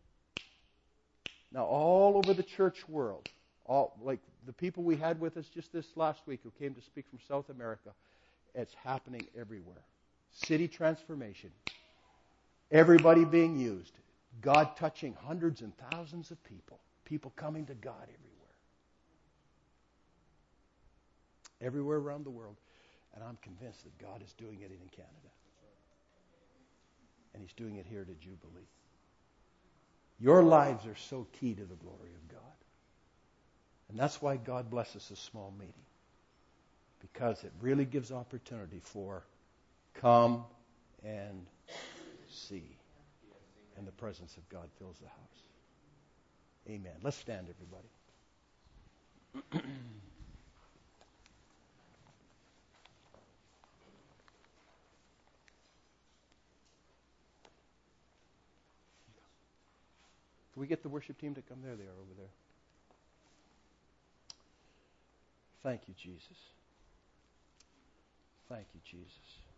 Now, all over the church world, all like the people we had with us just this last week who came to speak from South America, it's happening everywhere. City transformation. Everybody being used. God touching hundreds and thousands of people. People coming to God everywhere. Everywhere around the world. And I'm convinced that God is doing it in Canada. And He's doing it here to Jubilee. Your lives are so key to the glory of God. And that's why God blesses a small meeting. Because it really gives opportunity for come and see. And the presence of God fills the house. Amen. Let's stand, everybody. Can we get the worship team to come? There they are over there. Thank you, Jesus. Thank you, Jesus.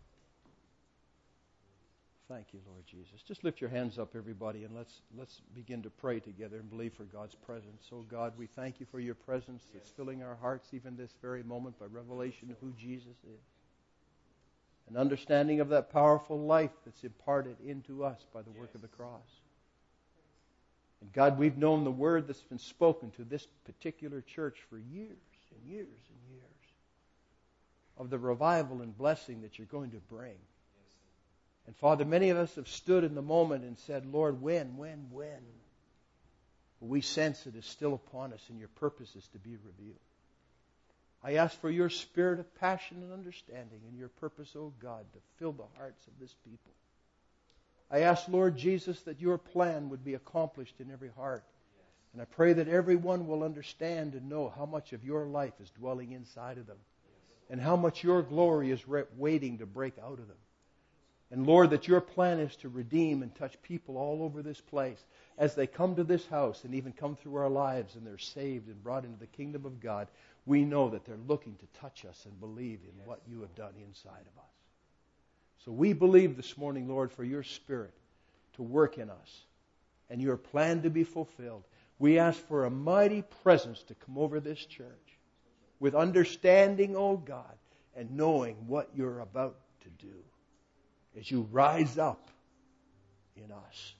Thank you, Lord Jesus. Just lift your hands up, everybody, and let's let's begin to pray together and believe for God's presence. Oh, God, we thank you for your presence that's filling our hearts even this very moment by revelation of who Jesus is. An understanding of that powerful life that's imparted into us by the work of the cross. And God, we've known the word that's been spoken to this particular church for years and years and years of the revival and blessing that you're going to bring. And Father, many of us have stood in the moment and said, Lord, when, when, when? But we sense it is still upon us and your purpose is to be revealed. I ask for your spirit of passion and understanding and your purpose, oh God, to fill the hearts of this people. I ask, Lord Jesus, that your plan would be accomplished in every heart. And I pray that everyone will understand and know how much of your life is dwelling inside of them. And how much your glory is waiting to break out of them. And Lord, that your plan is to redeem and touch people all over this place as they come to this house and even come through our lives and they're saved and brought into the kingdom of God. We know that they're looking to touch us and believe in what you have done inside of us. So we believe this morning, Lord, for your Spirit to work in us and your plan to be fulfilled. We ask for a mighty presence to come over this church with understanding, oh God, and knowing what you're about to do as you rise up in us.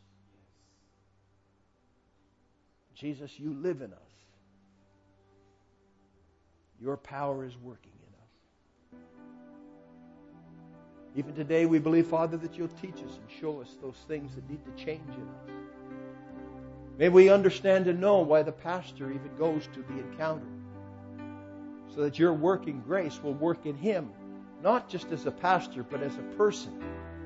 Jesus, you live in us. Your power is working in us. Even today we believe, Father, that you'll teach us and show us those things that need to change in us. May we understand and know why the pastor even goes to the encounter. So that your working grace will work in him, not just as a pastor, but as a person.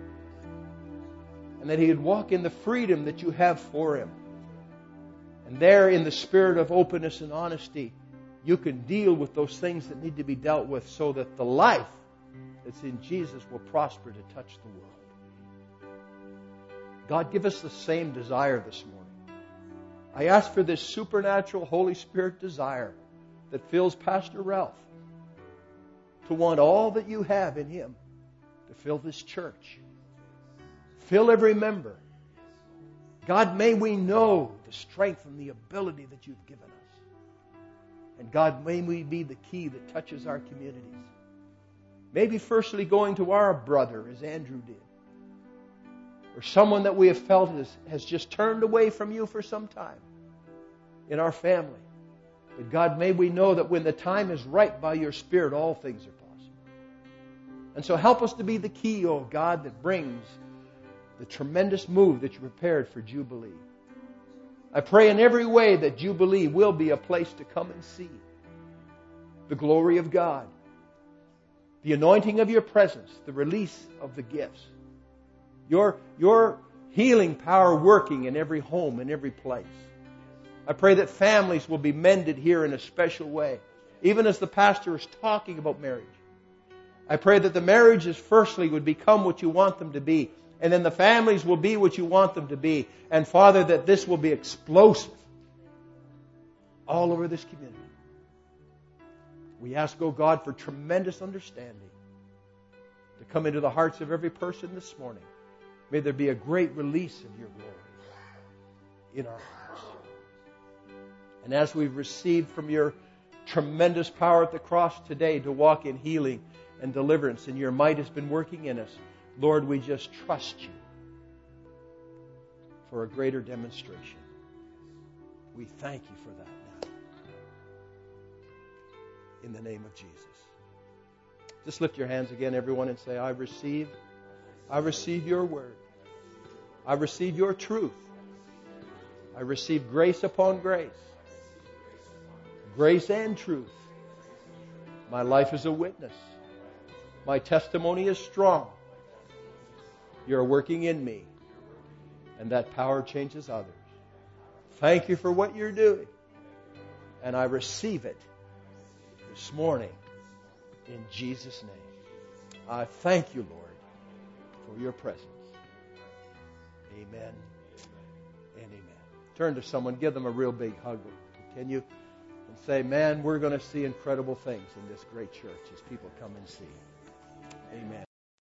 And that he would walk in the freedom that you have for him. And there, in the spirit of openness and honesty, you can deal with those things that need to be dealt with so that the life that's in Jesus will prosper to touch the world. God, give us the same desire this morning. I ask for this supernatural Holy Spirit desire that fills Pastor Ralph to want all that you have in him to fill this church. Fill every member. God, may we know the strength and the ability that you've given us. And God, may we be the key that touches our communities. Maybe firstly going to our brother, as Andrew did. Or someone that we have felt has, has just turned away from you for some time in our family. But God, may we know that when the time is right by your Spirit, all things are possible. And so help us to be the key, oh God, that brings the tremendous move that you prepared for Jubilee. I pray in every way that Jubilee will be a place to come and see the glory of God, the anointing of your presence, the release of the gifts, your, your healing power working in every home, in every place. I pray that families will be mended here in a special way, even as the pastor is talking about marriage. I pray that the marriages firstly would become what you want them to be, and then the families will be what you want them to be. And Father, that this will be explosive all over this community. We ask, oh God, for tremendous understanding to come into the hearts of every person this morning. May there be a great release of your glory in our hearts. And as we've received from your tremendous power at the cross today to walk in healing and deliverance, and your might has been working in us, Lord, we just trust you for a greater demonstration. We thank you for that now. In the name of Jesus. Just lift your hands again, everyone, and say, I receive, I receive your word. I receive your truth. I receive grace upon grace. Grace and truth. My life is a witness. My testimony is strong. You're working in me. And that power changes others. Thank you for what you're doing. And I receive it this morning in Jesus' name. I thank you, Lord, for your presence. Amen and amen. Turn to someone, give them a real big hug. Can you? And say, man, we're going to see incredible things in this great church as people come and see. Amen.